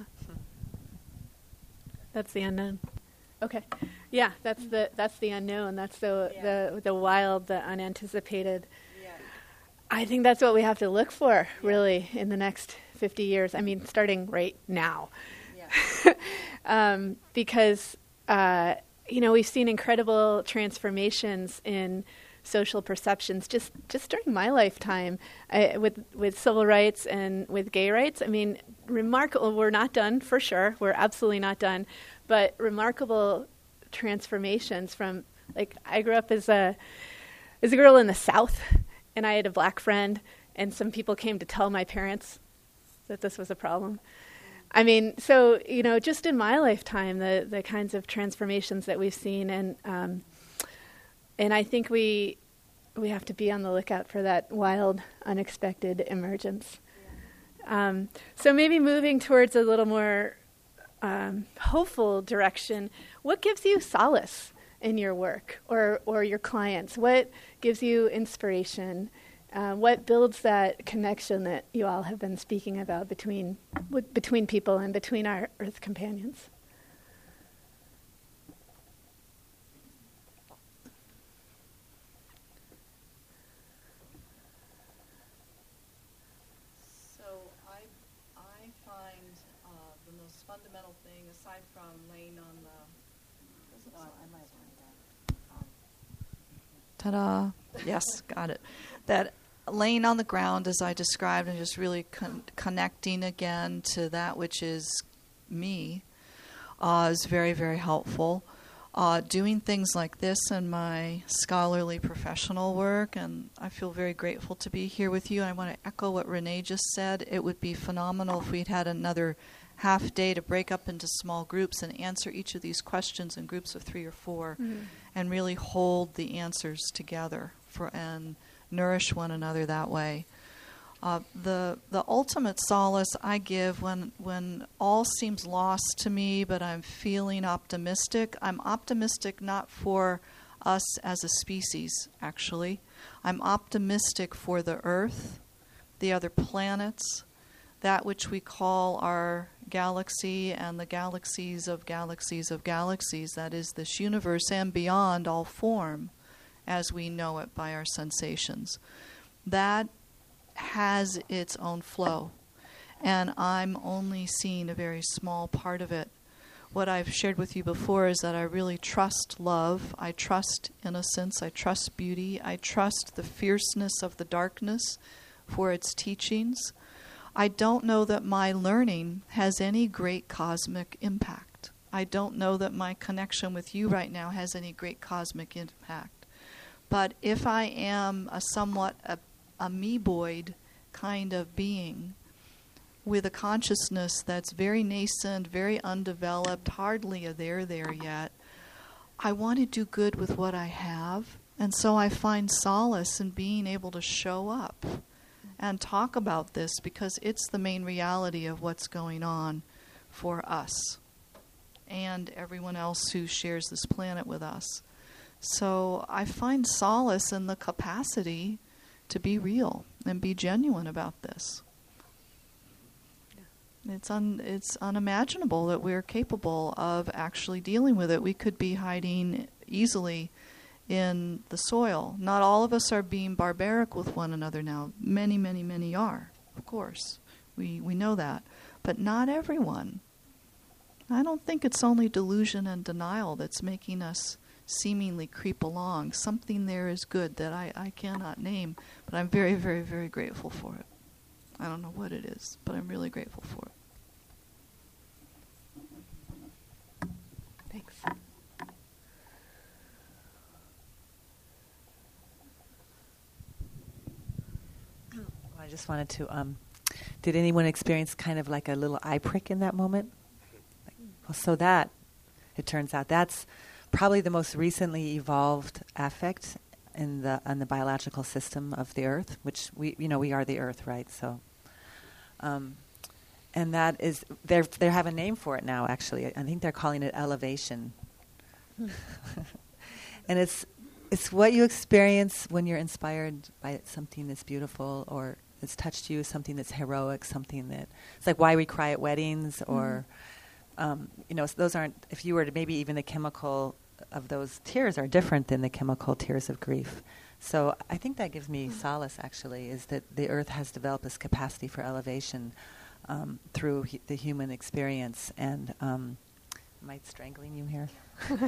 That's the unknown. Okay. Yeah, that's the that's the unknown. That's the yeah. the the wild, the unanticipated. Yeah. I think that's what we have to look for, yeah. really, in the next fifty years. I mean, starting right now. Yeah. um, because uh, you know, we've seen incredible transformations in social perceptions just just during my lifetime uh, with with civil rights and with gay rights. I mean, remarkable. We're not done, for sure. We're absolutely not done. But remarkable transformations from, like, I grew up as a as a girl in the South, and I had a black friend, and some people came to tell my parents that this was a problem. I mean, so, you know, just in my lifetime, the, the kinds of transformations that we've seen, and um, and I think we we have to be on the lookout for that wild, unexpected emergence. Yeah. Um, so maybe moving towards a little more Um, hopeful direction. What gives you solace in your work or, or your clients? What gives you inspiration? Uh, what builds that connection that you all have been speaking about between w- between people and between our Earth companions? Fundamental thing, aside from laying on the... Oh, I might have Ta-da. Yes, got it. That laying on the ground, as I described, and just really con- connecting again to that which is me uh, is very, very helpful. Uh, doing things like this in my scholarly professional work, and I feel very grateful to be here with you. I want to echo what Renee just said. It would be phenomenal if we'd had another half day to break up into small groups and answer each of these questions in groups of three or four, mm-hmm. and really hold the answers together for and nourish one another that way. Uh, the the ultimate solace I give when when all seems lost to me, but I'm feeling optimistic. I'm optimistic not for us as a species, actually. I'm optimistic for the Earth, the other planets, that which we call our galaxy and the galaxies of galaxies of galaxies, that is this universe and beyond all form as we know it by our sensations. That has its own flow, and I'm only seeing a very small part of it. What I've shared with you before is that I really trust love, I trust innocence, I trust beauty, I trust the fierceness of the darkness for its teachings. I don't know that my learning has any great cosmic impact. I don't know that my connection with you right now has any great cosmic impact. But if I am a somewhat a, amoeboid kind of being with a consciousness that's very nascent, very undeveloped, hardly a there there yet, I want to do good with what I have. And so I find solace in being able to show up and talk about this, because it's the main reality of what's going on for us and everyone else who shares this planet with us. So I find solace in the capacity to be real and be genuine about this. Yeah. It's un, it's unimaginable that we're capable of actually dealing with it. We could be hiding easily in the soil. Not all of us are being barbaric with one another now. Many, many, many are, of course. We we know that. But not everyone. I don't think it's only delusion and denial that's making us seemingly creep along. Something there is good that I, I cannot name, but I'm very, very, very grateful for it. I don't know what it is, but I'm really grateful for it. Thanks. I just wanted to, um, did anyone experience kind of like a little eye prick in that moment? Well, so that, it turns out, that's probably the most recently evolved affect in the in the biological system of the Earth, which we, you know, we are the Earth, right? So, um, and that is, they they have a name for it now, actually. I think they're calling it elevation. Hmm. And it's it's what you experience when you're inspired by something that's beautiful or that's touched you, something that's heroic, something that it's like why we cry at weddings, or mm-hmm. um, you know, so those aren't. If you were to maybe even the chemical of those tears are different than the chemical tears of grief. So I think that gives me mm-hmm. solace. Actually, is that the earth has developed this capacity for elevation um, through hu- the human experience. And um, am I strangling you here?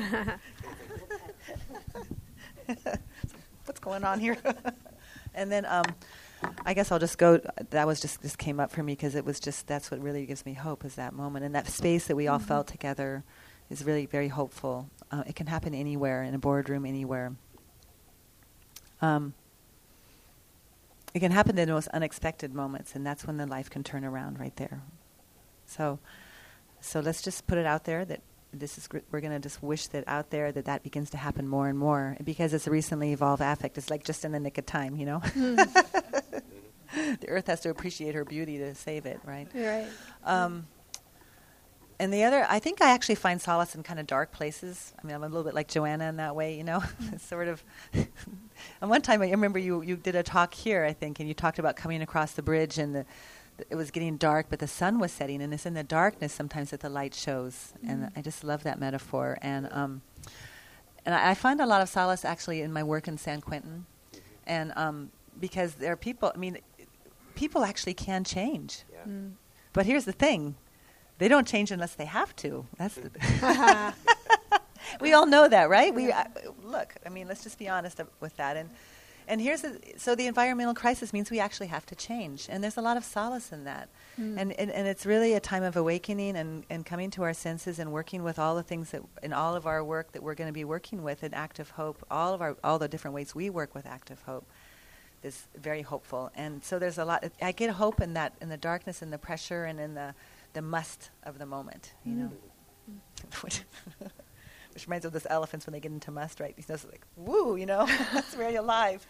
What's going on here? And then um, I guess I'll just go. That was just this came up for me because it was just that's what really gives me hope is that moment and that space that we all mm-hmm. felt together is really very hopeful. Uh, it can happen anywhere in a boardroom, anywhere. Um, it can happen in the most unexpected moments, and that's when the life can turn around right there. So, so let's just put it out there that. This is gr- we're going to just wish that out there that that begins to happen more and more because it's a recently evolved affect. It's like just in the nick of time, you know. Mm. The earth has to appreciate her beauty to save it, right? Right. Um, and the other, I think I actually find solace in kind of dark places. I mean, I'm a little bit like Joanna in that way, you know. Sort of. And one time I remember you you did a talk here, I think, and you talked about coming across the bridge and the. It was getting dark, but the sun was setting, and it's in the darkness sometimes that the light shows. Mm. And I just love that metaphor. And um, and I, I find a lot of solace actually in my work in San Quentin, and um, because there are people. I mean, people actually can change. Yeah. Mm. But here's the thing: they don't change unless they have to. That's the we all know that, right? We uh, look. I mean, let's just be honest with that. And. And here's the, so the environmental crisis means we actually have to change, and there's a lot of solace in that. Mm. And, and and it's really a time of awakening and, and coming to our senses and working with all the things that in all of our work that we're going to be working with in Active Hope, all of our all the different ways we work with Active Hope is very hopeful. And so there's a lot. I get hope in that, in the darkness, and the pressure, and in the the must of the moment. You mm. know. Mm. Which reminds me of those elephants when they get into must, right? These like, woo, you know, that's very alive.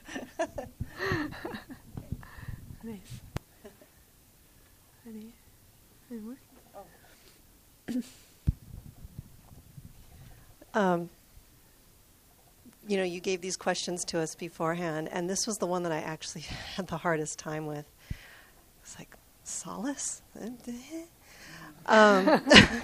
Nice. Any, any more? Oh. um, you know, you gave these questions to us beforehand, and this was the one that I actually had the hardest time with. It's like, solace? Um,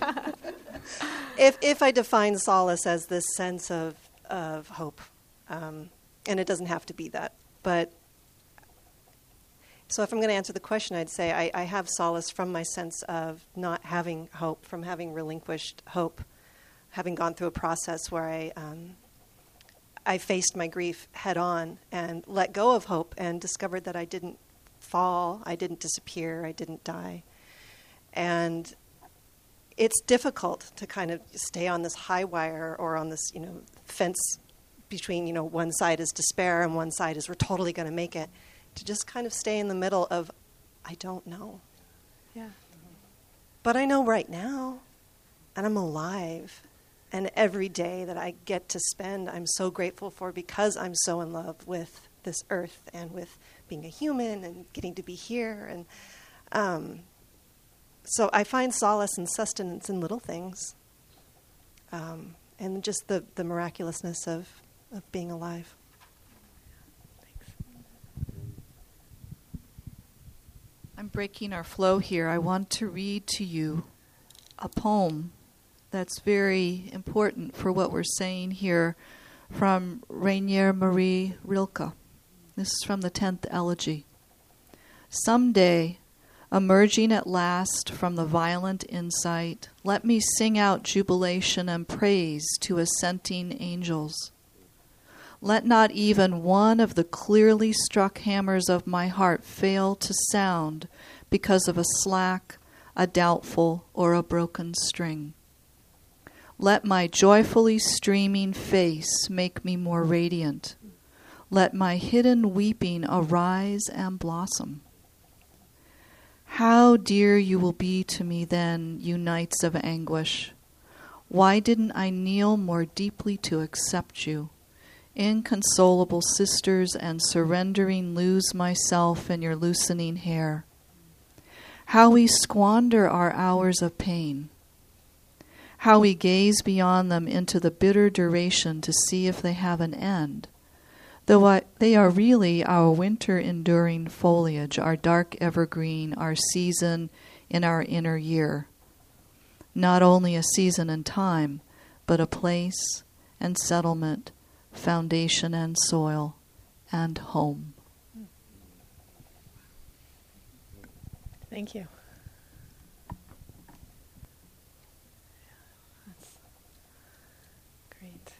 if if I define solace as this sense of of hope, um, and it doesn't have to be that, but so if I'm going to answer the question, I'd say I, I have solace from my sense of not having hope, from having relinquished hope, having gone through a process where I um, I faced my grief head on and let go of hope and discovered that I didn't fall, I didn't disappear, I didn't die, and it's difficult to kind of stay on this high wire or on this, you know, fence between, you know, one side is despair and one side is we're totally going to make it, to just kind of stay in the middle of, I don't know. Yeah. But I know right now, and I'm alive, and every day that I get to spend, I'm so grateful for because I'm so in love with this earth and with being a human and getting to be here. And um So I find solace and sustenance in little things, um, and just the, the miraculousness of, of being alive. Thanks. I'm breaking our flow here. I want to read to you a poem that's very important for what we're saying here from Rainier Marie Rilke. This is from the tenth Elegy. Someday, emerging at last from the violent insight, let me sing out jubilation and praise to assenting angels. Let not even one of the clearly struck hammers of my heart fail to sound because of a slack, a doubtful, or a broken string. Let my joyfully streaming face make me more radiant. Let my hidden weeping arise and blossom. How dear you will be to me then, you nights of anguish. Why didn't I kneel more deeply to accept you? Inconsolable sisters, and surrendering lose myself in your loosening hair. How we squander our hours of pain. How we gaze beyond them into the bitter duration to see if they have an end. though I, they are really our winter-enduring foliage, our dark evergreen, our season in our inner year. Not only a season and time, but a place and settlement, foundation and soil, and home. Thank you. That's great.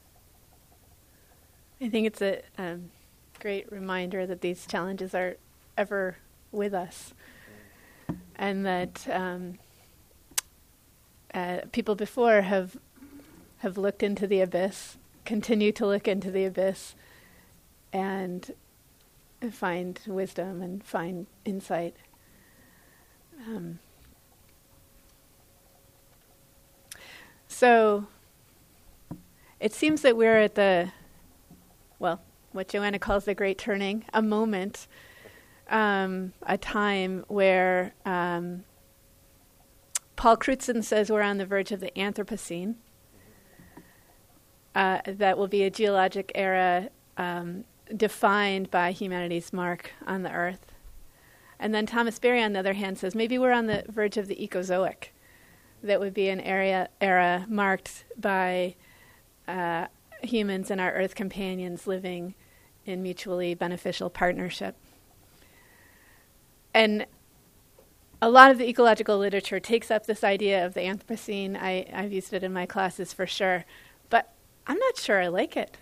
I think it's a um, great reminder that these challenges are ever with us, and that um, uh, people before have have looked into the abyss, continue to look into the abyss, and find wisdom and find insight. Um, so it seems that we're at the, well, what Joanna calls the great turning, a moment, um, a time where um, Paul Crutzen says we're on the verge of the Anthropocene. Uh, that will be a geologic era um, defined by humanity's mark on the earth. And then Thomas Berry, on the other hand, says maybe we're on the verge of the Ecozoic. That would be an area era marked by uh, humans and our earth companions living in mutually beneficial partnership. And a lot of the ecological literature takes up this idea of the Anthropocene. I, I've used it in my classes for sure. But I'm not sure I like it.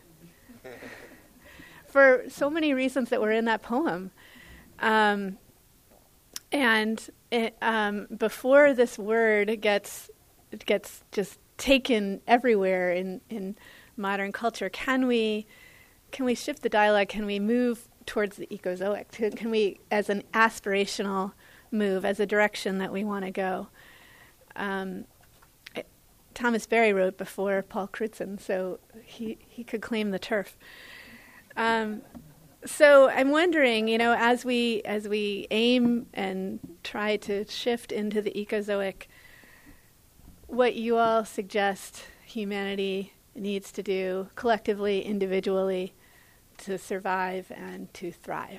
For so many reasons that were in that poem. Um, and it, um, before this word gets it gets just taken everywhere in, in modern culture, can we can we shift the dialogue? Can we move towards the Ecozoic? Can we, as an aspirational move, as a direction that we want to go? Um, it, Thomas Berry wrote before Paul Crutzen, so he, he could claim the turf. Um, so I'm wondering, you know, as we as we aim and try to shift into the Ecozoic, what you all suggest humanity needs to do collectively, individually, to survive and to thrive.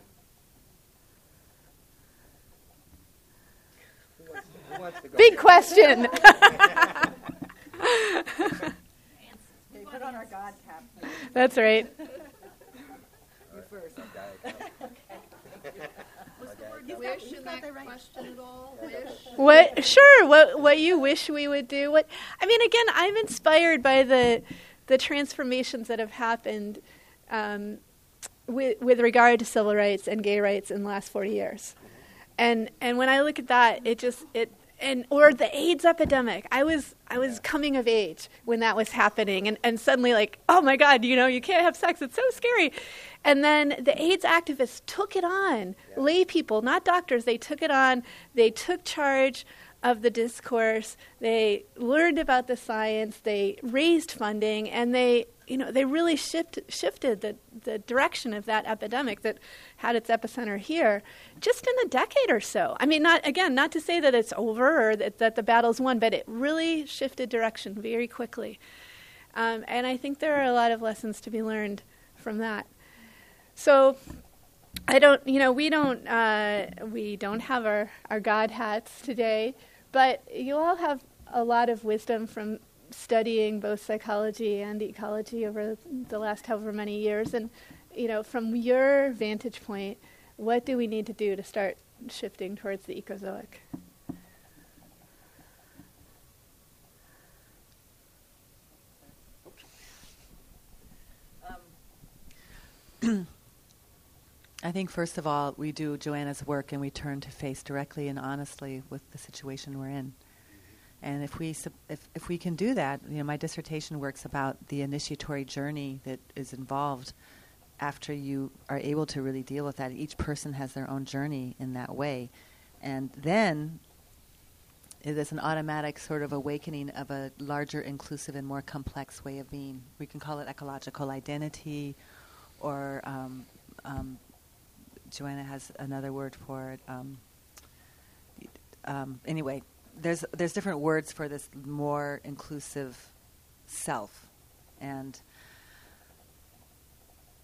Who wants, who wants to go? Big question. Okay, put on our God cap. That's right. You first. Wish in that question at all? Wish? What? Sure. What? What you wish we would do? What? I mean, again, I'm inspired by the the transformations that have happened um, with with regard to civil rights and gay rights in the last forty years, and and when I look at that, it just it and or the AIDS epidemic. I was I was coming of age when that was happening, and and suddenly like, oh my God, you know, you can't have sex. It's so scary. And then the AIDS activists took it on, yeah. Lay people, not doctors. They took it on. They took charge of the discourse. They learned about the science. They raised funding, and they, you know, they really shift, shifted the, the direction of that epidemic that had its epicenter here, just in a decade or so. I mean, not again, not to say that it's over or that, that the battle's won, but it really shifted direction very quickly. Um, and I think there are a lot of lessons to be learned from that. So, I don't, you know, we don't, uh, we don't have our, our God hats today, but you all have a lot of wisdom from studying both psychology and ecology over the last however many years. And, you know, from your vantage point, what do we need to do to start shifting towards the Ecozoic? Um. I think, first of all, we do Joanna's work and we turn to face directly and honestly with the situation we're in. And if we if if we can do that, you know, my dissertation works about the initiatory journey that is involved after you are able to really deal with that. Each person has their own journey in that way. And then it is an automatic sort of awakening of a larger, inclusive, and more complex way of being. We can call it ecological identity, or um, um, Joanna has another word for it. Um, um, anyway, there's there's different words for this more inclusive self, and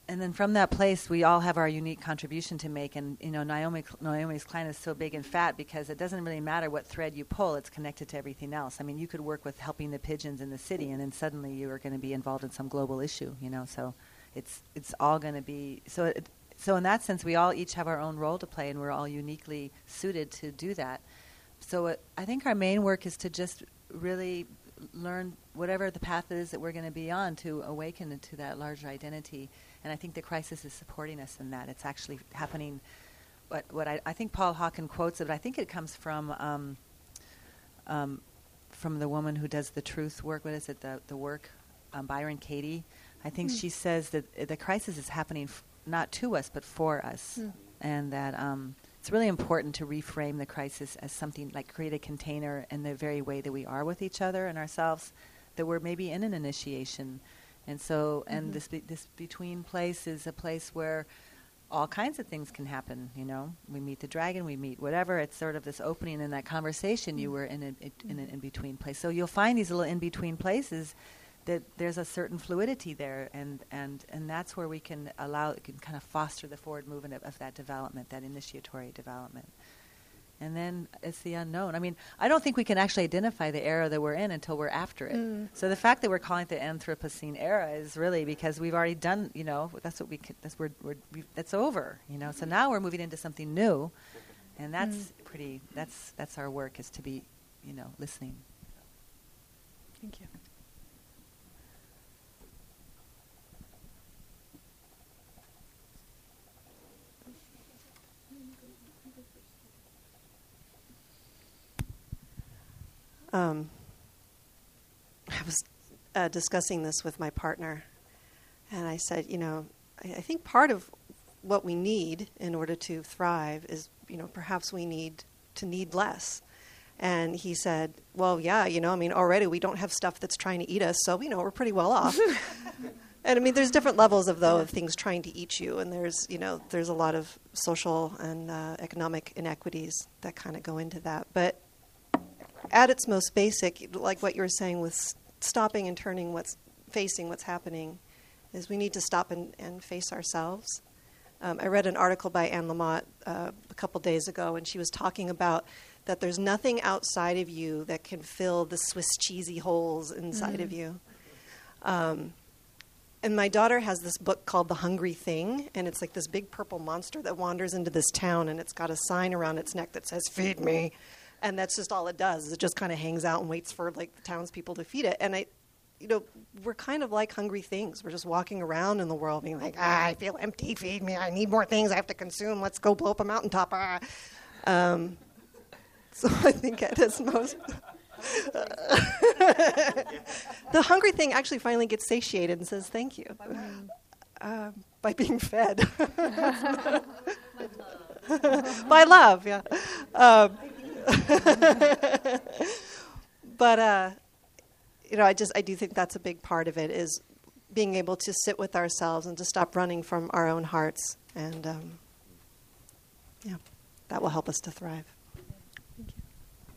and then from that place, we all have our unique contribution to make. And, you know, Naomi, Naomi's Klein is so big and fat because it doesn't really matter what thread you pull. It's connected to everything else. I mean, you could work with helping the pigeons in the city, and then suddenly you are going to be involved in some global issue, you know. So it's it's all going to be... So, it, so in that sense, we all each have our own role to play, and we're all uniquely suited to do that. So it, I think our main work is to just really learn whatever the path is that we're going to be on to awaken into that larger identity. And I think the crisis is supporting us in that. It's actually happening. What, what I, I think Paul Hawken quotes it, but I think it comes from um, um, from the woman who does the truth work. What is it? The the work, um, Byron Katie. I think mm. she says that uh, the crisis is happening f- not to us but for us, mm. and that um, it's really important to reframe the crisis as something like create a container in the very way that we are with each other and ourselves, that we're maybe in an initiation. And so, and mm-hmm. this be, this between place is a place where all kinds of things can happen, you know. We meet the dragon, we meet whatever. It's sort of this opening in that conversation. Mm-hmm. You were in, a, it, in an in-between place. So you'll find these little in-between places that there's a certain fluidity there, and, and, and that's where we can allow, can kind of foster the forward movement of, of that development, that initiatory development. And then it's the unknown. I mean, I don't think we can actually identify the era that we're in until we're after it. Mm. So the fact that we're calling it the Anthropocene era is really because we've already done, you know, that's what we could, that's we're, we're we've, that's over, you know. So now we're moving into something new, and that's mm. pretty. That's that's our work, is to be, you know, listening. Thank you. Um, I was uh, discussing this with my partner, and I said, you know, I, I think part of what we need in order to thrive is, you know, perhaps we need to need less. And he said, well, yeah, you know, I mean, already we don't have stuff that's trying to eat us, so, you know, we're pretty well off. And I mean, there's different levels of, though, of things trying to eat you, and there's, you know, there's a lot of social and uh, economic inequities that kind of go into that. But at its most basic, like what you were saying with s- stopping and turning what's, facing what's happening, is we need to stop and, and face ourselves. Um, I read an article by Anne Lamott uh, a couple days ago, and she was talking about that there's nothing outside of you that can fill the Swiss cheesy holes inside mm. of you. Um, and my daughter has this book called The Hungry Thing, and it's like this big purple monster that wanders into this town, and it's got a sign around its neck that says, "Feed me." And that's just all it does. Is it just kind of hangs out and waits for like the townspeople to feed it. And I, you know, we're kind of like hungry things. We're just walking around in the world being like, ah, I feel empty. Feed me. I need more things I have to consume. Let's go blow up a mountaintop. Ah. Um, so I think at its most, the hungry thing actually finally gets satiated and says thank you. Uh, by being fed. By love, yeah. Um, but uh, you know, I just I do think that's a big part of it, is being able to sit with ourselves and to stop running from our own hearts, and um, yeah, that will help us to thrive. Thank you.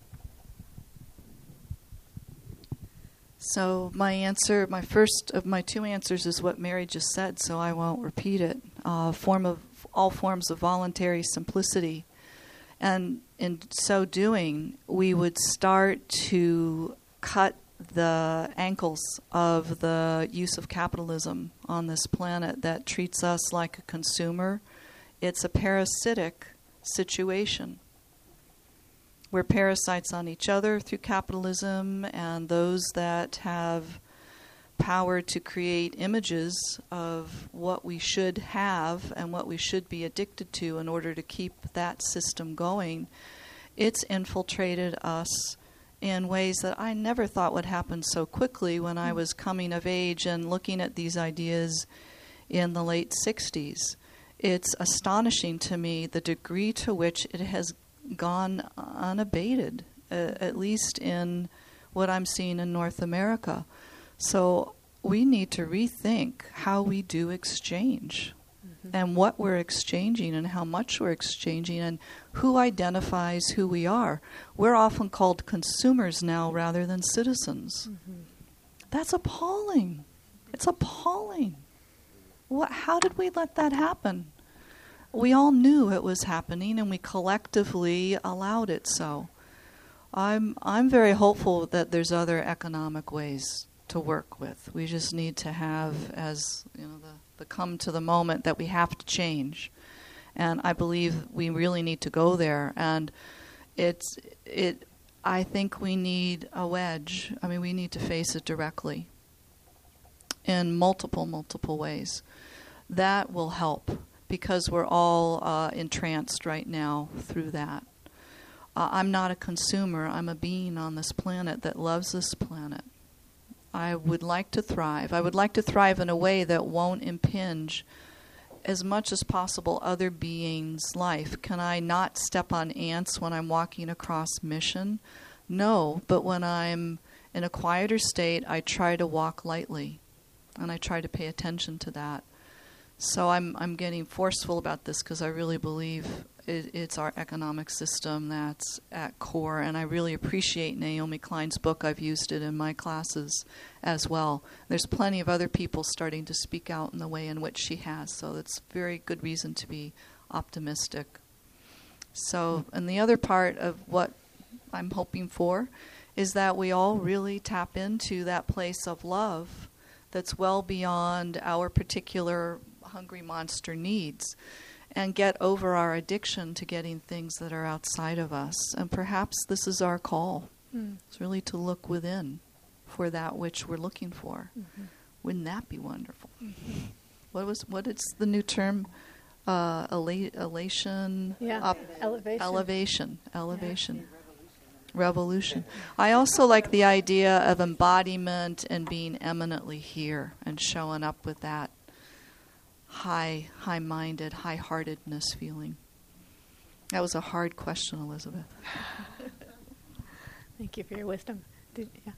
So my answer, my first of my two answers, is what Mary just said, so I won't repeat it. Uh, form of all forms of voluntary simplicity. And in so doing, we would start to cut the ankles of the use of capitalism on this planet that treats us like a consumer. It's a parasitic situation. We're parasites on each other through capitalism, and those that have power to create images of what we should have and what we should be addicted to in order to keep that system going, it's infiltrated us in ways that I never thought would happen so quickly when I was coming of age and looking at these ideas in the late sixties. It's astonishing to me the degree to which it has gone unabated, uh, at least in what I'm seeing in North America. So we need to rethink how we do exchange mm-hmm. and what we're exchanging and how much we're exchanging and who identifies who we are. We're often called consumers now rather than citizens. Mm-hmm. That's appalling. It's appalling. what, how did we let that happen? We all knew it was happening, and we collectively allowed it so. I'm I'm very hopeful that there's other economic ways to work with. We just need to have, as you know, the, the come to the moment that we have to change. And I believe we really need to go there. And it's it. I think we need a wedge. I mean, we need to face it directly in multiple, multiple ways. That will help, because we're all uh, entranced right now through that. Uh, I'm not a consumer. I'm a being on this planet that loves this planet. I would like to thrive. I would like to thrive in a way that won't impinge as much as possible other beings' life. Can I not step on ants when I'm walking across Mission? No, but when I'm in a quieter state, I try to walk lightly, and I try to pay attention to that. So I'm I'm getting forceful about this because I really believe it, it's our economic system that's at core, and I really appreciate Naomi Klein's book. I've used it in my classes as well. There's plenty of other people starting to speak out in the way in which she has, so that's very good reason to be optimistic. So, and the other part of what I'm hoping for is that we all really tap into that place of love that's well beyond our particular hungry monster needs, and get over our addiction to getting things that are outside of us. And perhaps this is our call. Mm. It's really to look within for that which we're looking for. Mm-hmm. Wouldn't that be wonderful? Mm-hmm. What was what is the new term? Uh, ela- elation? Yeah, up, elevation. Elevation. Elevation. Yeah. Revolution. I also like the idea of embodiment and being eminently here and showing up with that high, high-minded, high-heartedness feeling. That was a hard question, Elizabeth. Thank you for your wisdom. Did, yeah.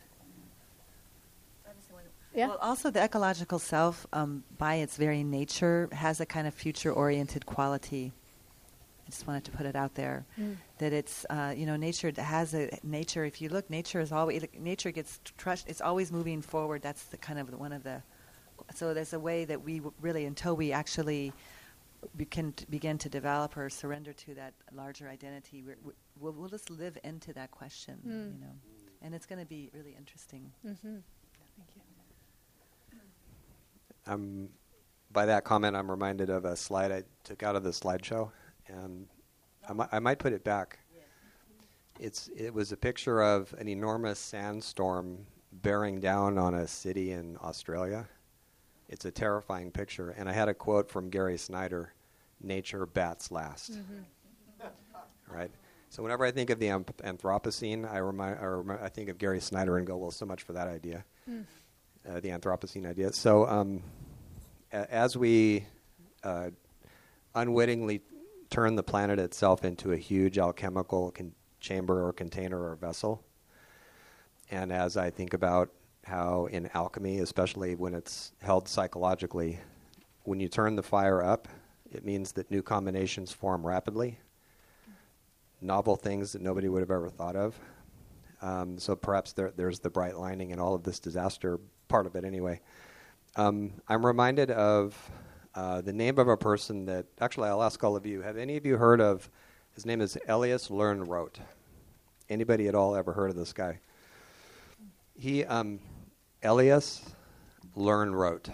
Yeah. Well, also the ecological self, um, by its very nature, has a kind of future-oriented quality. I just wanted to put it out there, mm. that it's, uh, you know, nature has a nature. If you look, nature is always nature gets trust. It's always moving forward. That's the kind of one of the. So there's a way that we w- really, until we actually we can t- begin to develop or surrender to that larger identity, we're, we'll, we'll just live into that question, mm. you know, and it's going to be really interesting. Mm-hmm. Thank you. Um, by that comment, I'm reminded of a slide I took out of the slideshow, and I, mi- I might put it back. It's it was a picture of an enormous sandstorm bearing down on a city in Australia. It's a terrifying picture. And I had a quote from Gary Snyder, "Nature bats last." Mm-hmm. Right? So whenever I think of the anth- Anthropocene, I, remi- I, remi- I think of Gary Snyder and go, well, so much for that idea, mm. uh, the Anthropocene idea. So um, a- as we uh, unwittingly turn the planet itself into a huge alchemical con- chamber or container or vessel, and as I think about how in alchemy, especially when it's held psychologically, when you turn the fire up, it means that new combinations form rapidly, novel things that nobody would have ever thought of. Um, so perhaps there, there's the bright lining in all of this disaster, part of it anyway. Um, I'm reminded of uh, the name of a person that, actually I'll ask all of you, have any of you heard of, his name is Elias Lönnrot. Anybody at all ever heard of this guy? He, um, Elias Lönnrot.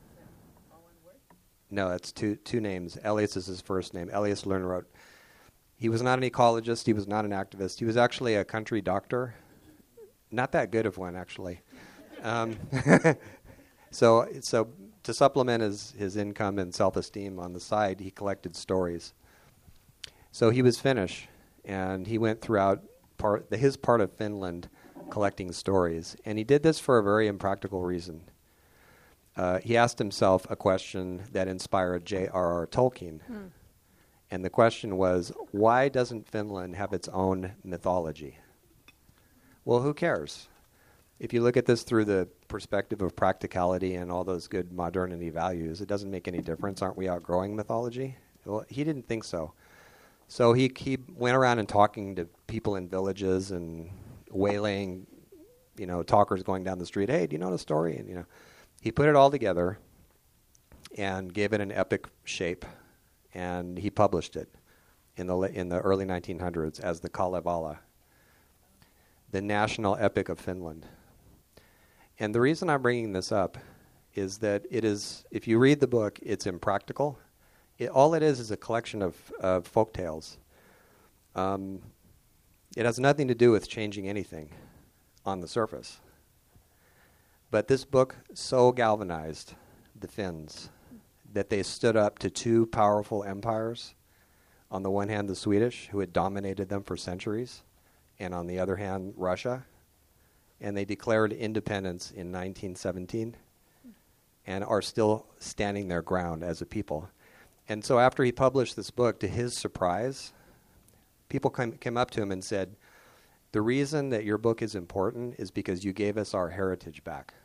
No, that's two two names. Elias is his first name. Elias Lönnrot. He was not an ecologist. He was not an activist. He was actually a country doctor. Not that good of one, actually. Um, so, so to supplement his, his income and self-esteem on the side, he collected stories. So he was Finnish, and he went throughout part the, his part of Finland collecting stories. And he did this for a very impractical reason. Uh, he asked himself a question that inspired J R R Tolkien. Hmm. And the question was, why doesn't Finland have its own mythology? Well, who cares? If you look at this through the perspective of practicality and all those good modernity values, it doesn't make any difference. Aren't we outgrowing mythology? Well, he didn't think so. So he, he went around and talking to people in villages and waylaying, you know, talkers going down the street. Hey, do you know the story? And, you know, he put it all together. and gave it an epic shape, and he published it in the la- in the early nineteen hundreds as the Kalevala, the national epic of Finland. And the reason I'm bringing this up is that it is, if you read the book, it's impractical. It, all it is is a collection of, of folk tales. Um, it has nothing to do with changing anything on the surface. But this book so galvanized the Finns that they stood up to two powerful empires. On the one hand, the Swedish, who had dominated them for centuries, and on the other hand, Russia. And they declared independence in nineteen seventeen and are still standing their ground as a people. And so after he published this book, to his surprise, people came, came up to him and said, the reason that your book is important is because you gave us our heritage back.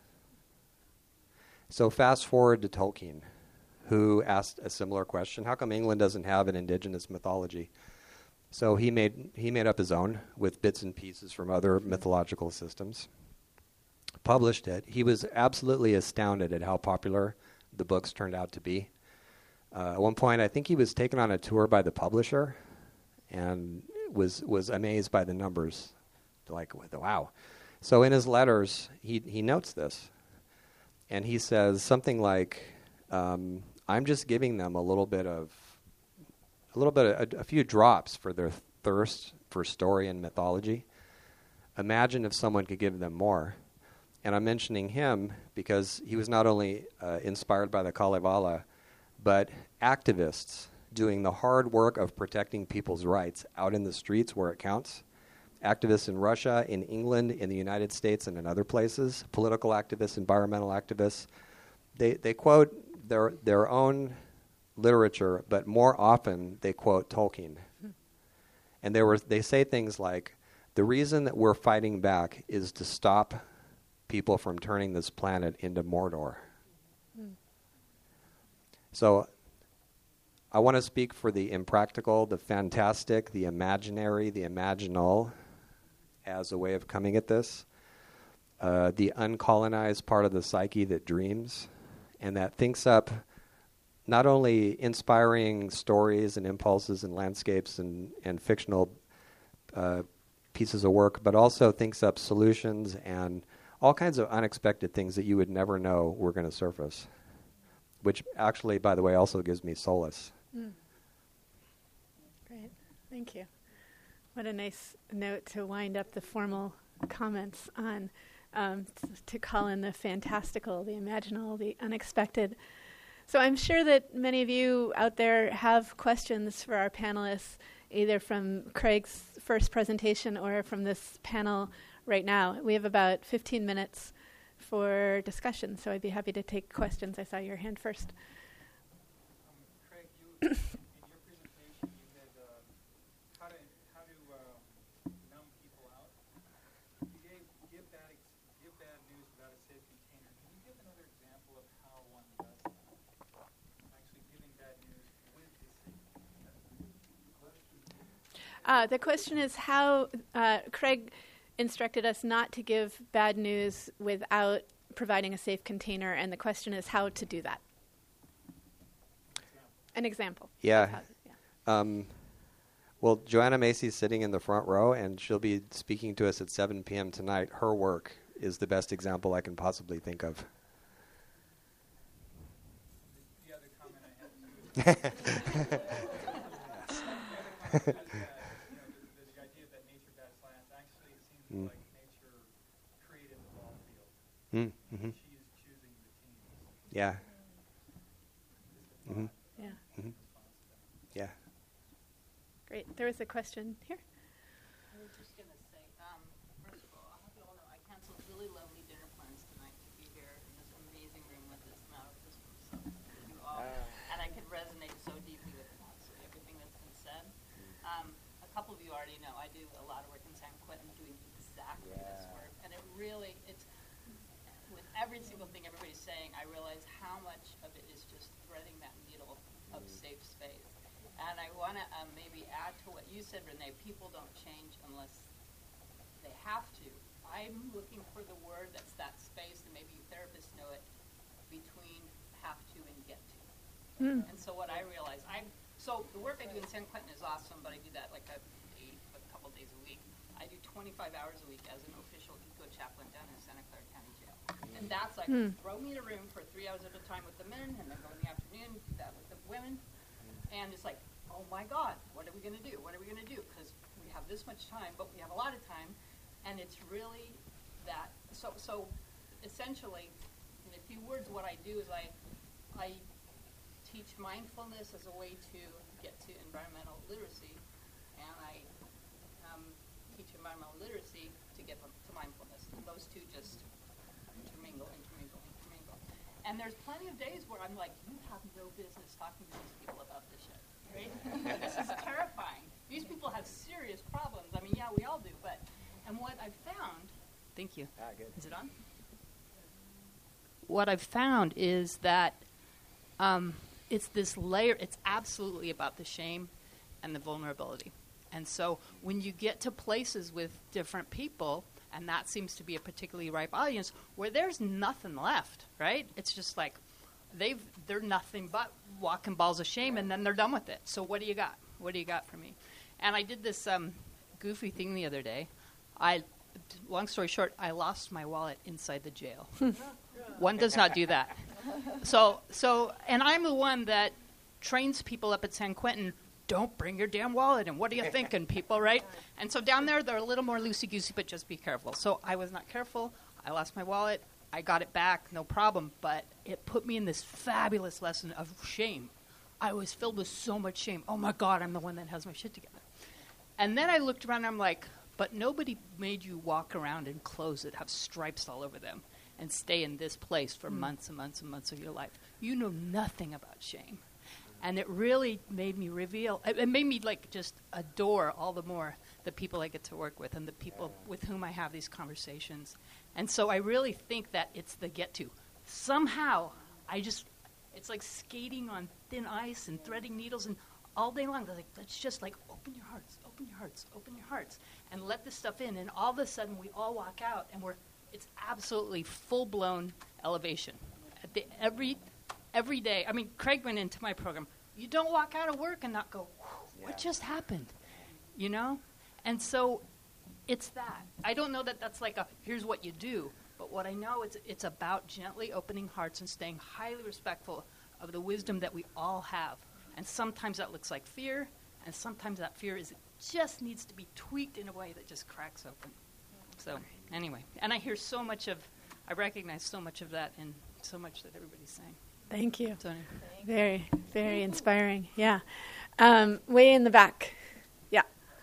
So fast forward to Tolkien, who asked a similar question. How come England doesn't have an indigenous mythology? So he made he made up his own with bits and pieces from other mythological systems, published it. He was absolutely astounded at how popular the books turned out to be. Uh, at one point, I think he was taken on a tour by the publisher and was was amazed by the numbers. Like, wow. So in his letters, he, he notes this. And he says something like, um, I'm just giving them a little bit of, a little bit, of, a, a few drops for their thirst for story and mythology. Imagine if someone could give them more. And I'm mentioning him because he was not only uh, inspired by the Kalevala, but activists doing the hard work of protecting people's rights out in the streets where it counts. Activists in Russia, in England, in the United States, and in other places, political activists, environmental activists, they, they quote their their own literature, but more often they quote Tolkien. Hmm. And they were they say things like, the reason that we're fighting back is to stop people from turning this planet into Mordor. Hmm. So I want to speak for the impractical, the fantastic, the imaginary, the imaginal, as a way of coming at this. Uh, the uncolonized part of the psyche that dreams and that thinks up not only inspiring stories and impulses and landscapes and, and fictional uh, pieces of work, but also thinks up solutions and all kinds of unexpected things that you would never know were going to surface, which actually, by the way, also gives me solace. Mm. Great. Thank you. What a nice note to wind up the formal comments on, um, t- to call in the fantastical, the imaginal, the unexpected. So I'm sure that many of you out there have questions for our panelists, either from Craig's first presentation or from this panel right now. We have about fifteen minutes for discussion, so I'd be happy to take questions. I saw your hand first. In your presentation, you had uh, how to how to uh, numb people out. You gave give bad ex- give bad news without a safe container. Can you give another example of how one does that? Actually, giving bad news with the safe container. Uh, the question is how uh, Craig instructed us not to give bad news without providing a safe container, and the question is how to do that. An example. Yeah. How, yeah. Um, well, Joanna Macy's sitting in the front row, and she'll be speaking to us at seven p.m. tonight. Her work is the best example I can possibly think of. The other comment I had to do is that, you know, the, the idea that nature bad science actually seems Mm. like nature created the ball field. Mm, mm-hmm. She is choosing the teams. Yeah. Is the Mm-hmm. Yeah. Mm-hmm. Yeah. Great. There was a question here. I was just going to say, um, first of all, I hope you all know I canceled really lovely dinner plans tonight to be here in this amazing room with this amount of this so you all, and I could resonate so deeply with absolutely everything that's been said. Um, a couple of you already know I do a lot of work in San Quentin doing exactly this work, and it really, it's with every single thing everybody's saying, I realize how much of it is just threading that needle of safe space. And I want to um, maybe add to what you said, Renee, people don't change unless they have to. I'm looking for the word that's that space, and maybe you therapists know it, between have to and get to. Mm. And so what I realized, I'm so the work I do in San Quentin is awesome, but I do that like a, a, a couple days a week. I do twenty-five hours a week as an official eco chaplain down in Santa Clara County Jail, and that's like Mm. throw me in a room for three hours at a time with the men, and then go in the afternoon do that with the women, and it's like, oh my God, what are we going to do? What are we going to do? Because we have this much time, but we have a lot of time, and it's really that. So so essentially, in a few words, what I do is I I teach mindfulness as a way to get to environmental literacy, and I um, teach environmental literacy to get to mindfulness. And those two just intermingle, intermingle, intermingle. And there's plenty of days where I'm like, you have no business talking to these people about this shit, right? This is terrifying. These people have serious problems. I mean, yeah, we all do, but, and what I've found, thank you. Ah, good. Is it on? What I've found is that um, it's this layer, it's absolutely about the shame and the vulnerability. And so when you get to places with different people, and that seems to be a particularly ripe audience, where there's nothing left, right? It's just like they've, they're nothing but walking balls of shame, and then they're done with it. So what do you got? What do you got for me? And I did this um, goofy thing the other day. I, long story short, I lost my wallet inside the jail. One does not do that. So, so, and I'm the one that trains people up at San Quentin, don't bring your damn wallet, and what are you thinking, people, right? And so down there, they're a little more loosey-goosey, but just be careful. So I was not careful. I lost my wallet. I got it back, no problem, but it put me in this fabulous lesson of shame. I was filled with so much shame. Oh, my God, I'm the one that has my shit together. And then I looked around, and I'm like, but nobody made you walk around in clothes that have stripes all over them and stay in this place for mm. months and months and months of your life. You know nothing about shame. And it really made me reveal, it, it made me like just adore all the more the people I get to work with and the people with whom I have these conversations. And so I really think that it's the get to. Somehow, I just, it's like skating on thin ice and threading needles, and all day long, they're like, let's just like open your hearts, open your hearts, open your hearts, and let this stuff in. And all of a sudden, we all walk out, and we're, it's absolutely full-blown elevation. At the, every every day, I mean, Craig went into my program. You don't walk out of work and not go, what yeah. just happened? You know? And so it's that. I don't know that that's like a, here's what you do. But what I know is it's about gently opening hearts and staying highly respectful of the wisdom that we all have. And sometimes that looks like fear, and sometimes that fear is, it just needs to be tweaked in a way that just cracks open. So anyway, and I hear so much of, I recognize so much of that in so much that everybody's saying. Thank you. Tony. Very, very inspiring. Yeah. Um, way in the back. Yeah.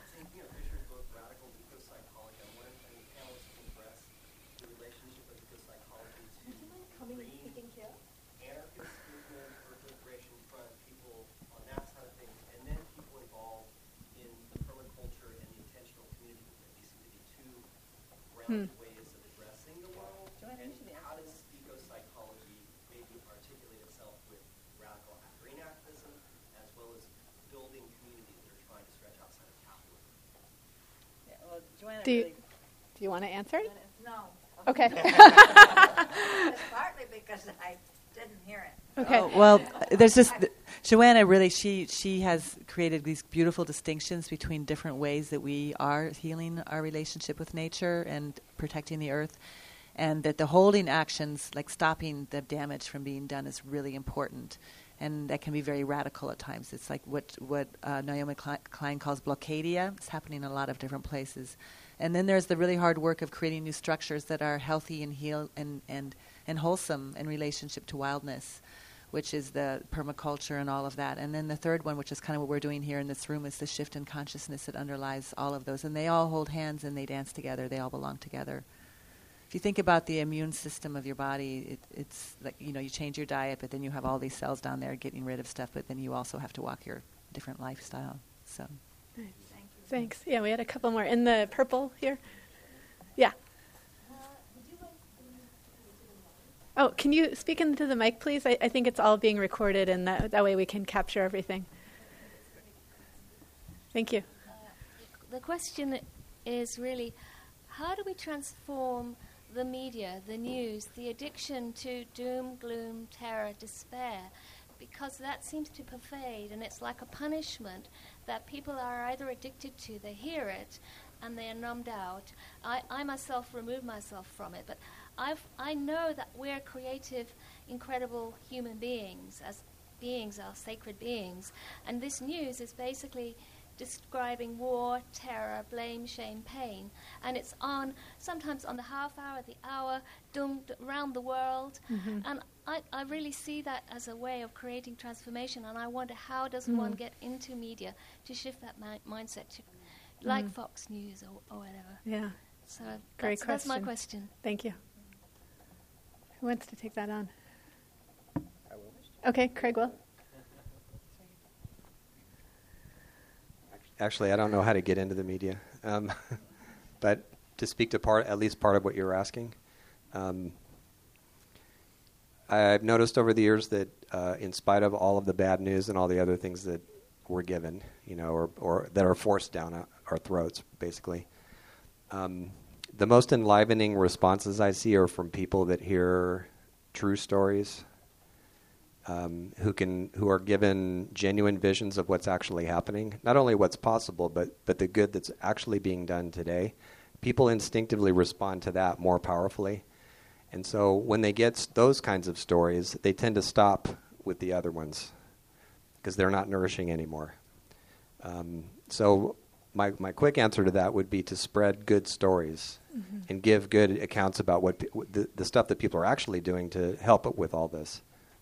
Hmm. ways of addressing the world, and how does eco-psychology maybe articulate itself with radical green activism, as well as building communities that are trying to stretch outside of capitalism? Yeah, well, Joanna do you, really do you want to answer it? No. Okay. It's partly because I didn't hear it. Okay. Oh, well, there's just th- Joanna. Really, she she has created these beautiful distinctions between different ways that we are healing our relationship with nature and protecting the earth, and that the holding actions, like stopping the damage from being done, is really important, and that can be very radical at times. It's like what what uh, Naomi Klein calls blockadia. It's happening in a lot of different places, and then there's the really hard work of creating new structures that are healthy and heal and and and wholesome in relationship to wildness, which is the permaculture and all of that. And then the third one, which is kind of what we're doing here in this room, is the shift in consciousness that underlies all of those. And they all hold hands and they dance together. They all belong together. If you think about the immune system of your body, it, it's like, you know, you change your diet, but then you have all these cells down there getting rid of stuff, but then you also have to walk your different lifestyle. So, nice. Thank you. Thanks. Yeah, we had a couple more. In the purple here. Yeah. Oh, can you speak into the mic, please? I, I think it's all being recorded, and that, that way we can capture everything. Thank you. Uh, the question is really, how do we transform the media, the news, the addiction to doom, gloom, terror, despair, because that seems to pervade, and it's like a punishment that people are either addicted to. They hear it, and they are numbed out. I, I myself remove myself from it, but I've, I know that we're creative, incredible human beings, as beings are sacred beings, and this news is basically describing war, terror, blame, shame, pain, and it's on sometimes on the half hour, the hour, doomed around the world, mm-hmm. and I, I really see that as a way of creating transformation, and I wonder how does mm-hmm. one get into media to shift that mi- mindset to, mm-hmm. like Fox News or, or whatever. Yeah. So Great that's, question. that's my question. Thank you. Who wants to take that on? I will. Okay, Craig will. Actually, I don't know how to get into the media, um, but to speak to part, at least part of what you were asking, um, I've noticed over the years that, uh, in spite of all of the bad news and all the other things that we're given, you know, or, or that are forced down our throats, basically, um, the most enlivening responses I see are from people that hear true stories. Um, who can who are given genuine visions of what's actually happening, not only what's possible, but but the good that's actually being done today. People instinctively respond to that more powerfully, and so when they get those kinds of stories, they tend to stop with the other ones because they're not nourishing anymore. Um, so my my quick answer to that would be to spread good stories mm-hmm. and give good accounts about what pe- the, the stuff that people are actually doing to help with all this.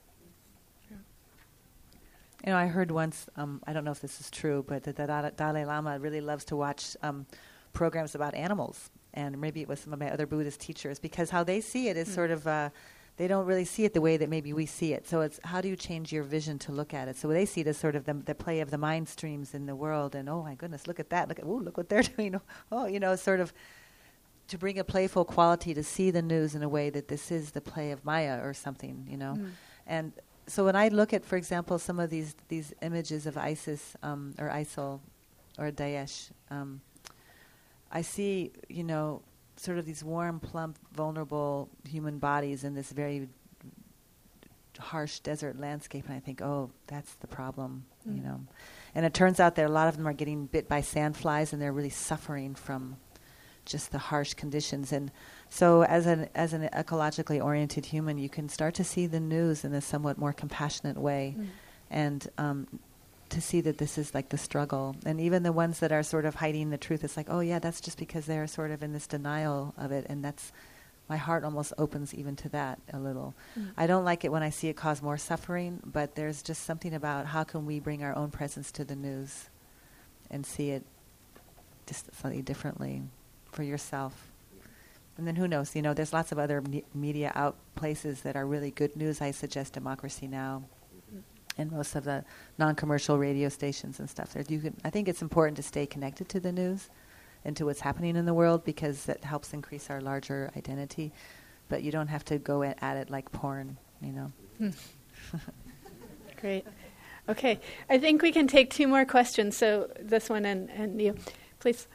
You know, I heard once, um, I don't know if this is true, but that the Dalai, Dalai Lama really loves to watch um, programs about animals. And maybe it was some of my other Buddhist teachers, because how they see it is mm. sort of, uh, they don't really see it the way that maybe we see it. So it's how do you change your vision to look at it? So they see it as sort of the, the play of the mind streams in the world. And, oh, my goodness, look at that. Look at, ooh, look what they're doing. Oh, you know, sort of to bring a playful quality to see the news in a way that this is the play of Maya or something, you know. Mm. And so when I look at, for example, some of these these images of ISIS um, or ISIL or Daesh, um, I see, you know, sort of these warm, plump, vulnerable human bodies in this very harsh desert landscape, and I think, oh, that's the problem, mm. you know. And it turns out that a lot of them are getting bit by sandflies, and they're really suffering from just the harsh conditions. And so as an as an ecologically oriented human, you can start to see the news in a somewhat more compassionate way, mm. and um, to see that this is like the struggle. And even the ones that are sort of hiding the truth, it's like, oh yeah, that's just because they're sort of in this denial of it, and that's, my heart almost opens even to that a little. Mm. I don't like it when I see it cause more suffering, but there's just something about how can we bring our own presence to the news and see it just slightly differently for yourself. And then who knows, you know, there's lots of other me- media out places that are really good news. I suggest Democracy Now! Mm-hmm. And most of the non-commercial radio stations and stuff. There, you can, I think it's important to stay connected to the news and to what's happening in the world, because that helps increase our larger identity. But you don't have to go at, at it like porn, you know. Mm. Great. Okay, I think we can take two more questions. So this one and, and you, please.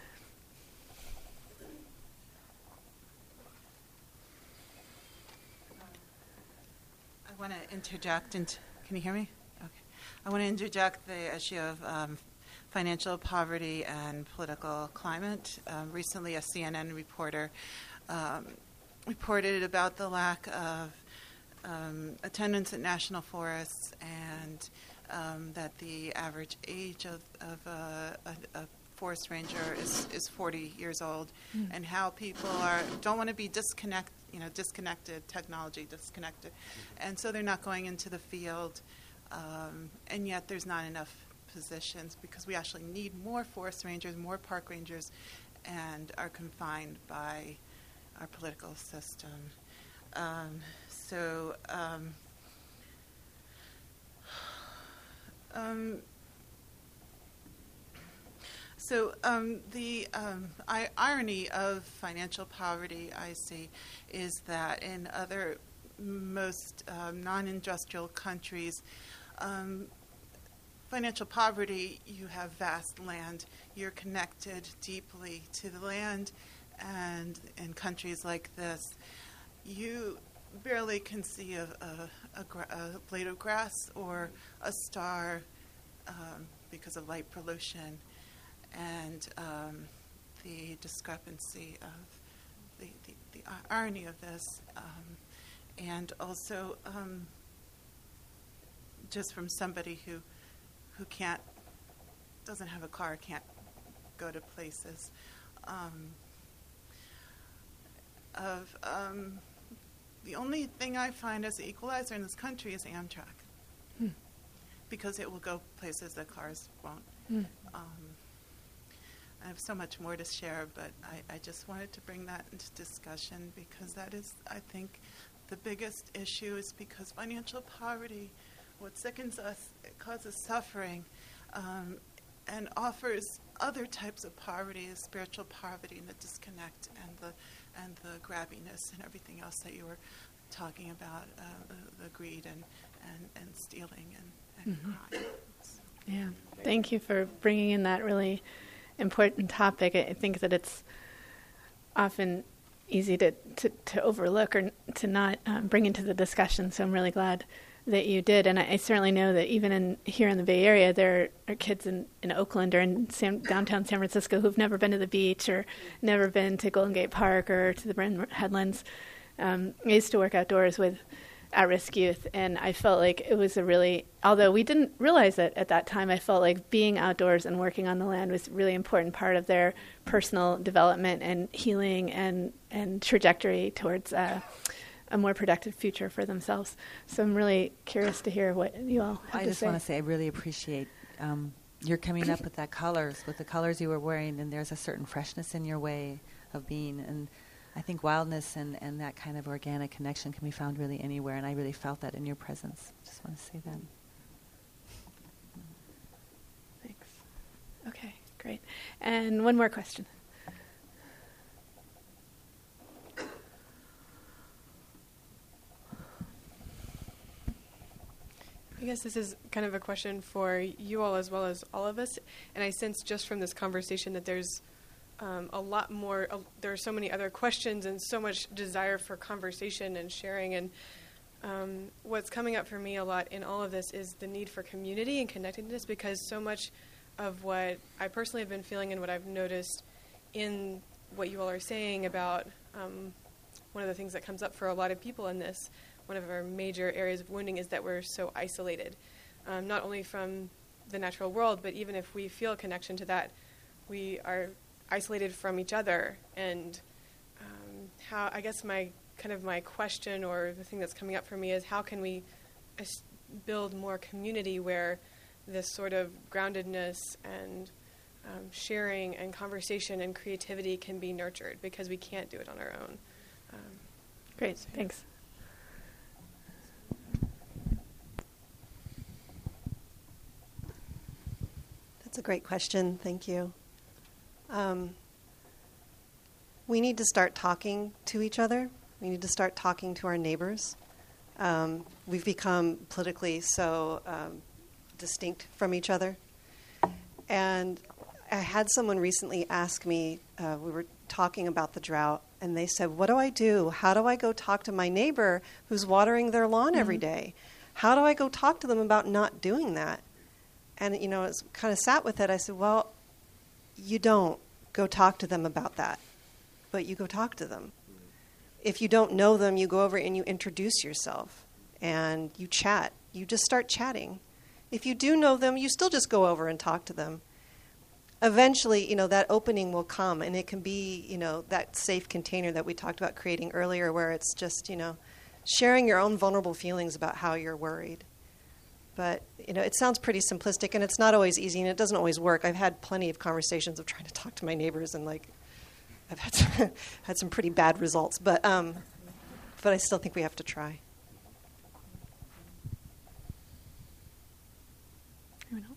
I want to interject into, can you hear me? Okay. I want to interject the issue of um, financial poverty and political climate. Um, recently, a C N N reporter um, reported about the lack of um, attendance at national forests, and um, that the average age of, of uh, a, a forest ranger is, is forty years old, mm. and how people are don't want to be disconnect, you know, disconnected, technology disconnected, and so they're not going into the field, um, and yet there's not enough positions, because we actually need more forest rangers, more park rangers, and are confined by our political system. Um, so. Um, um, So um, the um, I- irony of financial poverty, I see, is that in other most um, non-industrial countries, um, financial poverty, you have vast land. You're connected deeply to the land, and in countries like this, you barely can see a, a, a, gra- a blade of grass or a star um, because of light pollution, and um, the discrepancy of the, the, the irony of this, um, and also um, just from somebody who who can't, doesn't have a car, can't go to places. Um, of um, the only thing I find as the equalizer in this country is Amtrak, hmm. because it will go places that cars won't. Hmm. Um, I have so much more to share, but I, I just wanted to bring that into discussion because that is, I think, the biggest issue is because financial poverty, what sickens us, it causes suffering, um, and offers other types of poverty, the spiritual poverty and the disconnect and the and the grabbiness and everything else that you were talking about, uh, the, the greed and, and, and stealing and, and mm-hmm. crime. So. Yeah, thank you for bringing in that really important topic. I think that it's often easy to, to, to overlook or to not um, bring into the discussion, so I'm really glad that you did. And I, I certainly know that even in here in the Bay Area, there are kids in, in Oakland or in San, downtown San Francisco who've never been to the beach or never been to Golden Gate Park or to the Bryn Headlands. Um, I used to work outdoors with at-risk youth, and I felt like it was a really, although we didn't realize it at that time, I felt like being outdoors and working on the land was a really important part of their personal development and healing and, and trajectory towards uh, a more productive future for themselves. So I'm really curious to hear what you all have I to just say. want to say I really appreciate um, your coming up with that colors, with the colors you were wearing, and there's a certain freshness in your way of being. And I think wildness and, and that kind of organic connection can be found really anywhere, and I really felt that in your presence. Just want to say that. Thanks. Okay, great. And one more question. I guess this is kind of a question for you all as well as all of us, and I sense just from this conversation that there's um, a lot more, uh, there are so many other questions and so much desire for conversation and sharing, and um, what's coming up for me a lot in all of this is the need for community and connectedness, because so much of what I personally have been feeling and what I've noticed in what you all are saying about um, one of the things that comes up for a lot of people in this, one of our major areas of wounding, is that we're so isolated, um, not only from the natural world, but even if we feel a connection to that, we are isolated from each other. And um, how, I guess my kind of my question or the thing that's coming up for me is how can we es- build more community where this sort of groundedness and um, sharing and conversation and creativity can be nurtured, because we can't do it on our own. Um, Great, so thanks. That's a great question. Thank you. Um, we need to start talking to each other. We need to start talking to our neighbors. Um, we've become politically so um, distinct from each other. And I had someone recently ask me, uh, we were talking about the drought, and they said, what do I do? How do I go talk to my neighbor who's watering their lawn mm-hmm. every day? How do I go talk to them about not doing that? And, you know, I was kind of sat with it. I said, well, you don't go talk to them about that, but you go talk to them. If you don't know them, you go over and you introduce yourself and you chat. You just start chatting. If you do know them, you still just go over and talk to them. Eventually, you know, that opening will come, and it can be, you know, that safe container that we talked about creating earlier, where it's just, you know, sharing your own vulnerable feelings about how you're worried. But, you know, it sounds pretty simplistic, and it's not always easy, and it doesn't always work. I've had plenty of conversations of trying to talk to my neighbors, and, like, I've had some, had some pretty bad results. But, um, but I still think we have to try. Anyone else?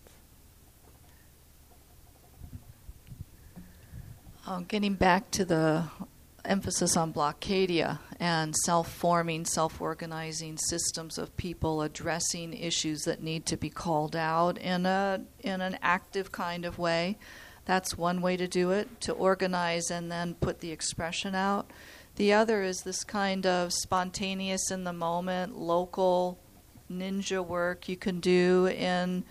Uh, getting back to the emphasis on Blockadia and self-forming, self-organizing systems of people addressing issues that need to be called out in a in an active kind of way. That's one way to do it, to organize and then put the expression out. The other is this kind of spontaneous, in the moment, local ninja work you can do in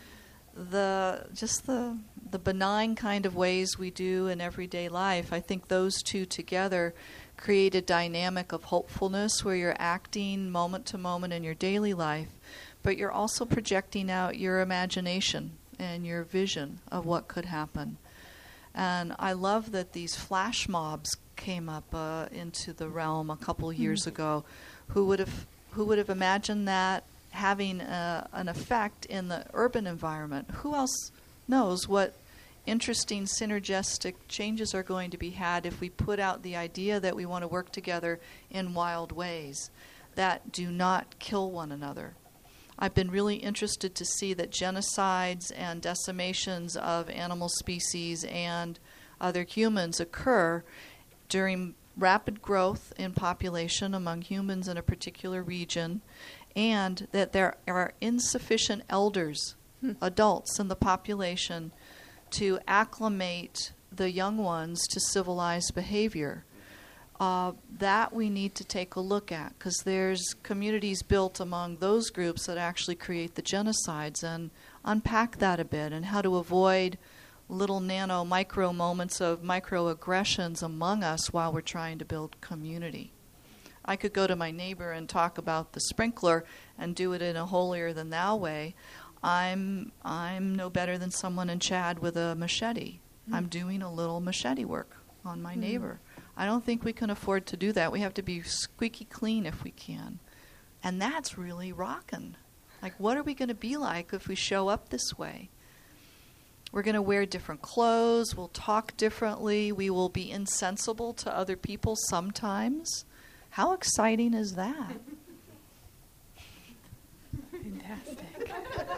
the just the the benign kind of ways we do in everyday life. I think those two together create a dynamic of hopefulness where you're acting moment to moment in your daily life, but you're also projecting out your imagination and your vision of what could happen. And I love that these flash mobs came up uh, into the realm a couple years ago. Who would have who would have imagined that having a, an effect in the urban environment? Who else knows what interesting synergistic changes are going to be had if we put out the idea that we want to work together in wild ways that do not kill one another. I've been really interested to see that genocides and decimations of animal species and other humans occur during rapid growth in population among humans in a particular region, and that there are insufficient elders, hmm. adults in the population to acclimate the young ones to civilized behavior. Uh, that we need to take a look at, because there's communities built among those groups that actually create the genocides, and unpack that a bit and how to avoid little nano micro moments of microaggressions among us while we're trying to build community. I could go to my neighbor and talk about the sprinkler and do it in a holier than thou way. I'm I'm no better than someone in Chad with a machete. Mm. I'm doing a little machete work on my mm. neighbor. I don't think we can afford to do that. We have to be squeaky clean if we can. And that's really rockin'. Like, what are we going to be like if we show up this way? We're going to wear different clothes. We'll talk differently. We will be insensible to other people sometimes. How exciting is that? Fantastic.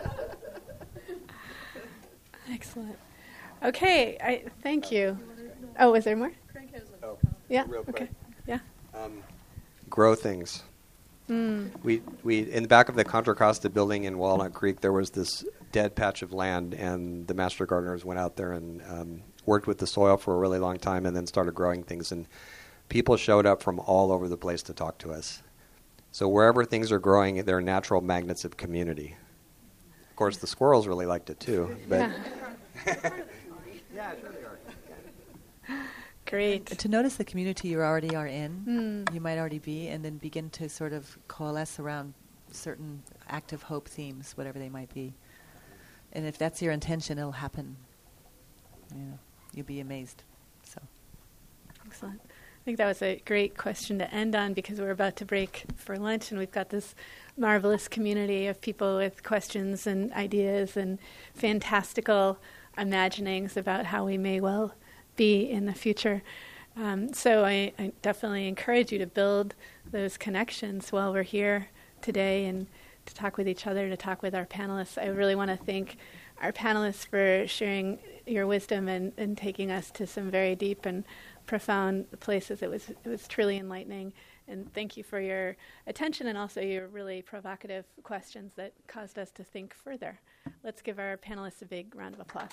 Excellent. Okay, I thank you. Oh, is there more? Oh, yeah. Real quick. Okay. Yeah. Um, grow things. Mm. We we in the back of the Contra Costa building in Walnut Creek, there was this dead patch of land, and the master gardeners went out there and um, worked with the soil for a really long time, and then started growing things. And people showed up from all over the place to talk to us. So wherever things are growing, they're natural magnets of community. Of course, the squirrels really liked it too. But yeah, yeah sure they are. Great. To notice the community you already are in, mm. you might already be, and then begin to sort of coalesce around certain active hope themes, whatever they might be. And if that's your intention, it'll happen. You know, you'll be amazed. So, excellent. I think that was a great question to end on, because we're about to break for lunch, and we've got this marvelous community of people with questions and ideas and fantastical imaginings about how we may well be in the future. Um, so I, I definitely encourage you to build those connections while we're here today, and to talk with each other, to talk with our panelists. I really want to thank our panelists for sharing your wisdom and, and taking us to some very deep and profound places. It was it was truly enlightening. And thank you for your attention, and also your really provocative questions that caused us to think further. Let's give our panelists a big round of applause.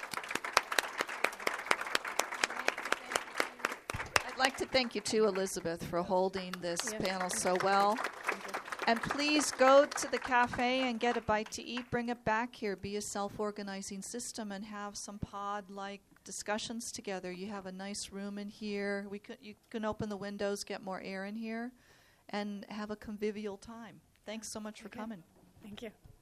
I'd like to thank you too, Elizabeth, for holding this yes. panel so well. And please go to the cafe and get a bite to eat. Bring it back here. Be a self-organizing system and have some pod-like discussions together. You have a nice room in here. We could, you can open the windows, get more air in here, and have a convivial time. Thanks so much for okay. coming. Thank you.